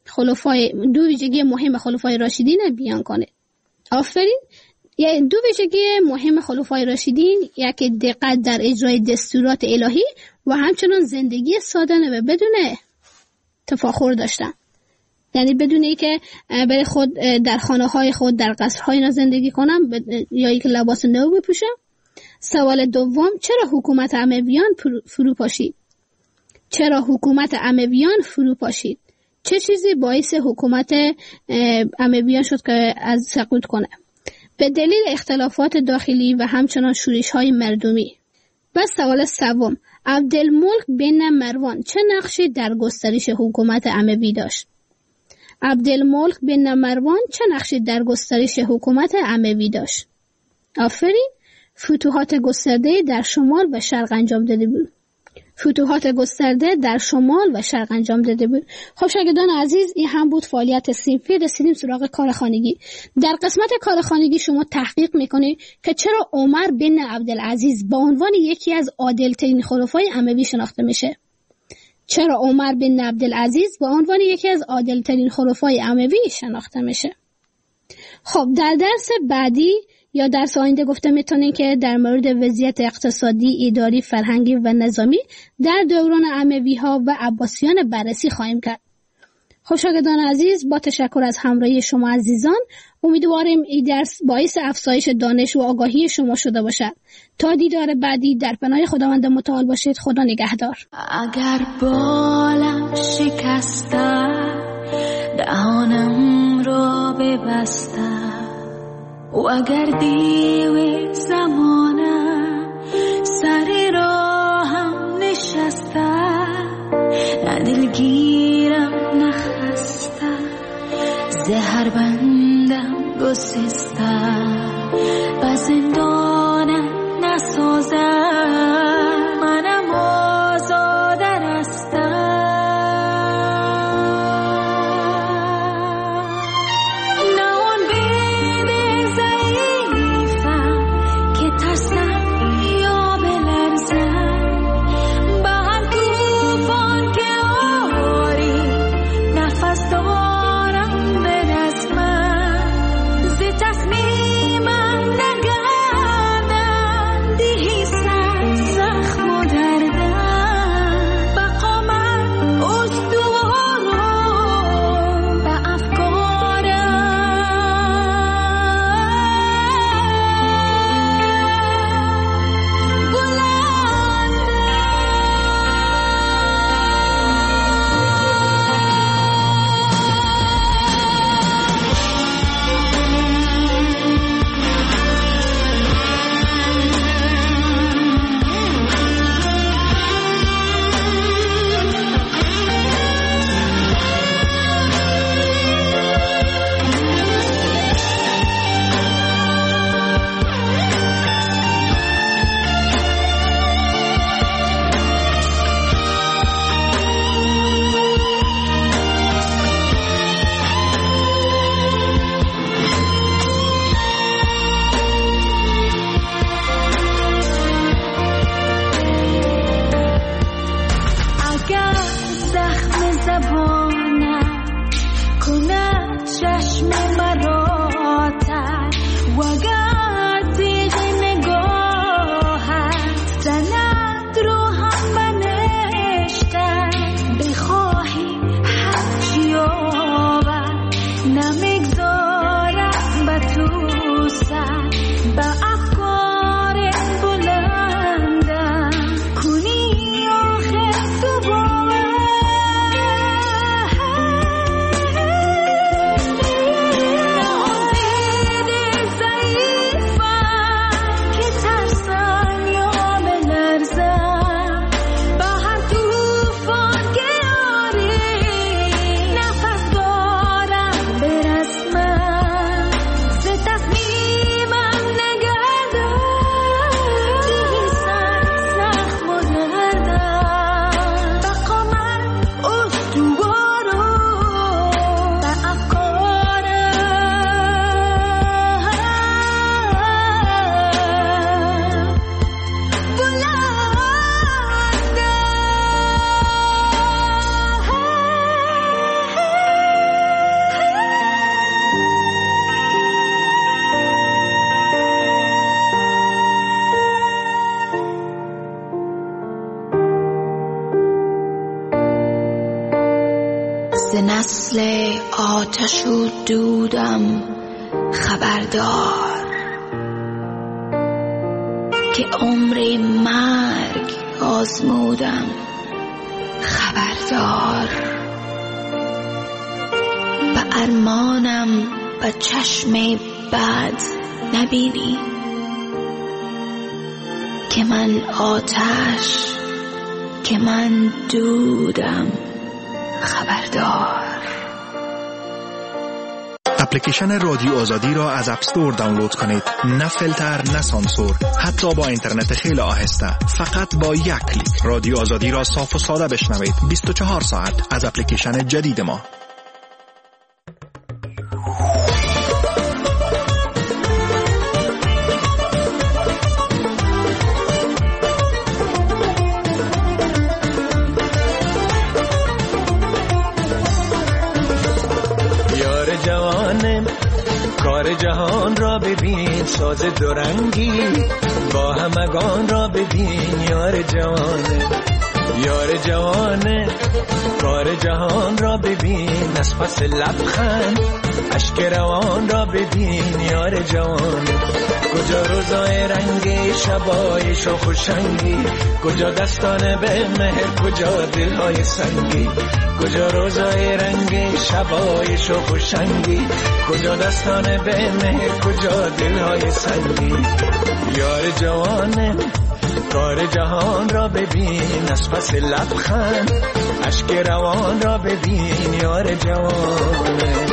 [SPEAKER 2] مهم خلفای راشدین بیان کنید. آفرین. دو ویژگی مهم خلفای راشدین، یکی دقت در اجرای دستورات الهی و همچنان زندگی سادانه و بدون تفاخر داشتن. یعنی بدون اینکه برای خود در خانه‌های خود در قصرهای اینا زندگی کنم یا اینکه لباس نو بپوشم. سوال دوم: چرا حکومت امویان فرو پاشید؟ چه چیزی باعث حکومت امویان شد که از سقوط کنه؟ به دلیل اختلافات داخلی و همچنان شورش‌های مردمی. و سوال سوم: عبدالملک بن مروان چه نقشی در گسترش حکومت اموی داشت؟ آفرین. فتوحات گسترده در شمال و شرق انجام داده بود. خب شاگردان عزیز، این هم بود فعالیت صنفی. رسیدیم سراغ کارخانگی. در قسمت کارخانگی شما تحقیق میکنید که چرا عمر بن عبدالعزیز با عنوان یکی از عادل‌ترین خلفای اموی شناخته میشه. خب در درس بعدی یا درس آینده گفته میتونین که در مورد وضعیت اقتصادی، اداری، فرهنگی و نظامی در دوران اموی ها و عباسیان بررسی خواهیم کرد. خب شاگردان عزیز، با تشکر از همراهی شما عزیزان، امیدواریم این درس باعث افزایش دانش و آگاهی شما شده باشد. تا دیدار بعدی در پناه خداوند متعال باشید. خدا نگهدار.
[SPEAKER 3] اگر بالم شکسته دهانم را ببسته و اگر دیو زمانم سر راهم نشسته، نه دلگیرم نخسته، زهر بندم گسسته، و زندانم نسازه، منم آزاده رستم. تصمیمم نگردم دیهی سر نسل آتش و دودم خبردار که عمر مرگ آزمودم خبردار به ارمانم به چشم بد نبینی که من آتش که من دودم خبردار.
[SPEAKER 4] اپلیکیشن رادیو آزادی را از اپ استور دانلود کنید. نه فیلتر نه سانسور، حتی با اینترنت خیلی آهسته. فقط با یک کلیک رادیو آزادی را صاف و ساده بشنوید 24 ساعت از اپلیکیشن جدید ما.
[SPEAKER 5] کار جهان را ببین ساز دورنگی با همگان را ببین یار جوانه یار جوانه کار جهان را ببین از پس لبخند اشک روان را ببین یار جوانه کجا روزای رنگی شبای شاخ و شنگی کجا دستان به مهر کجا دلهای سنگی کجا روزای رنگی شبای شاخ و شنگی کجا دستان به مهر کجا دلهای سنگی یار جوانه کار جهان را ببین از پس لبخند اشک روان را ببین یار جوانه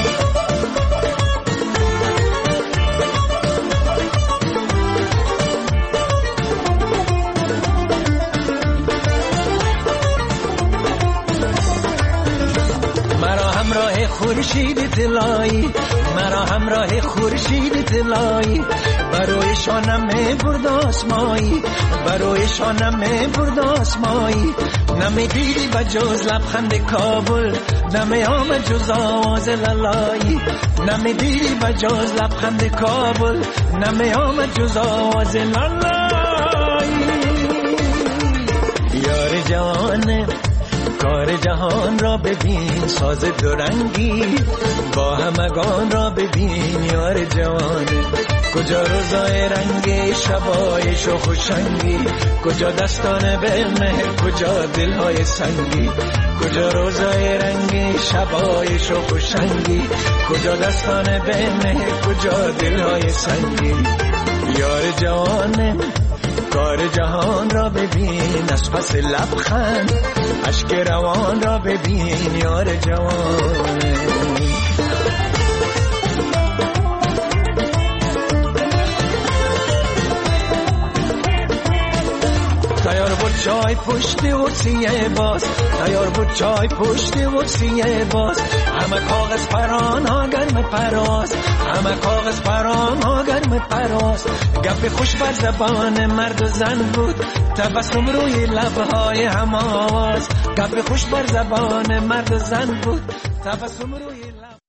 [SPEAKER 5] خورشید طلایی مرا همراه خورشید طلایی برای شانم برد آسمایی برای شانم برد آسمایی نمیدیدی بجز لبخند کابل نمی آمد جز آواز لالایی نمیدیدی بجز لبخند کابل نمی آمد جز آواز لالایی یار جوانه کار جهان را ببین ساز دورنگی با همگان را ببین یار جوانه کجا روزای رنگی شبای شاخ و شنگی کجا دستان به مهر کجا دلهای سنگی کجا روزای رنگی شبای شاخ و شنگی کجا دستان به مهر کجا دلهای سنگی یار جوانه کار جهان را ببین از پس لبخند اشک روان را ببین یار جوانه تیار بود چای پشت ورسیه باز تیار بود چای پشت ورسیه باز همه کاغذ پران ها گرم پراز همه کاغذ پران ها گرم پراز گپ خوش بر زبان مرد و زن بود تبسم روی لبهای هم آواز گپ خوش بر زبان مرد و زن بود تبسم روی لب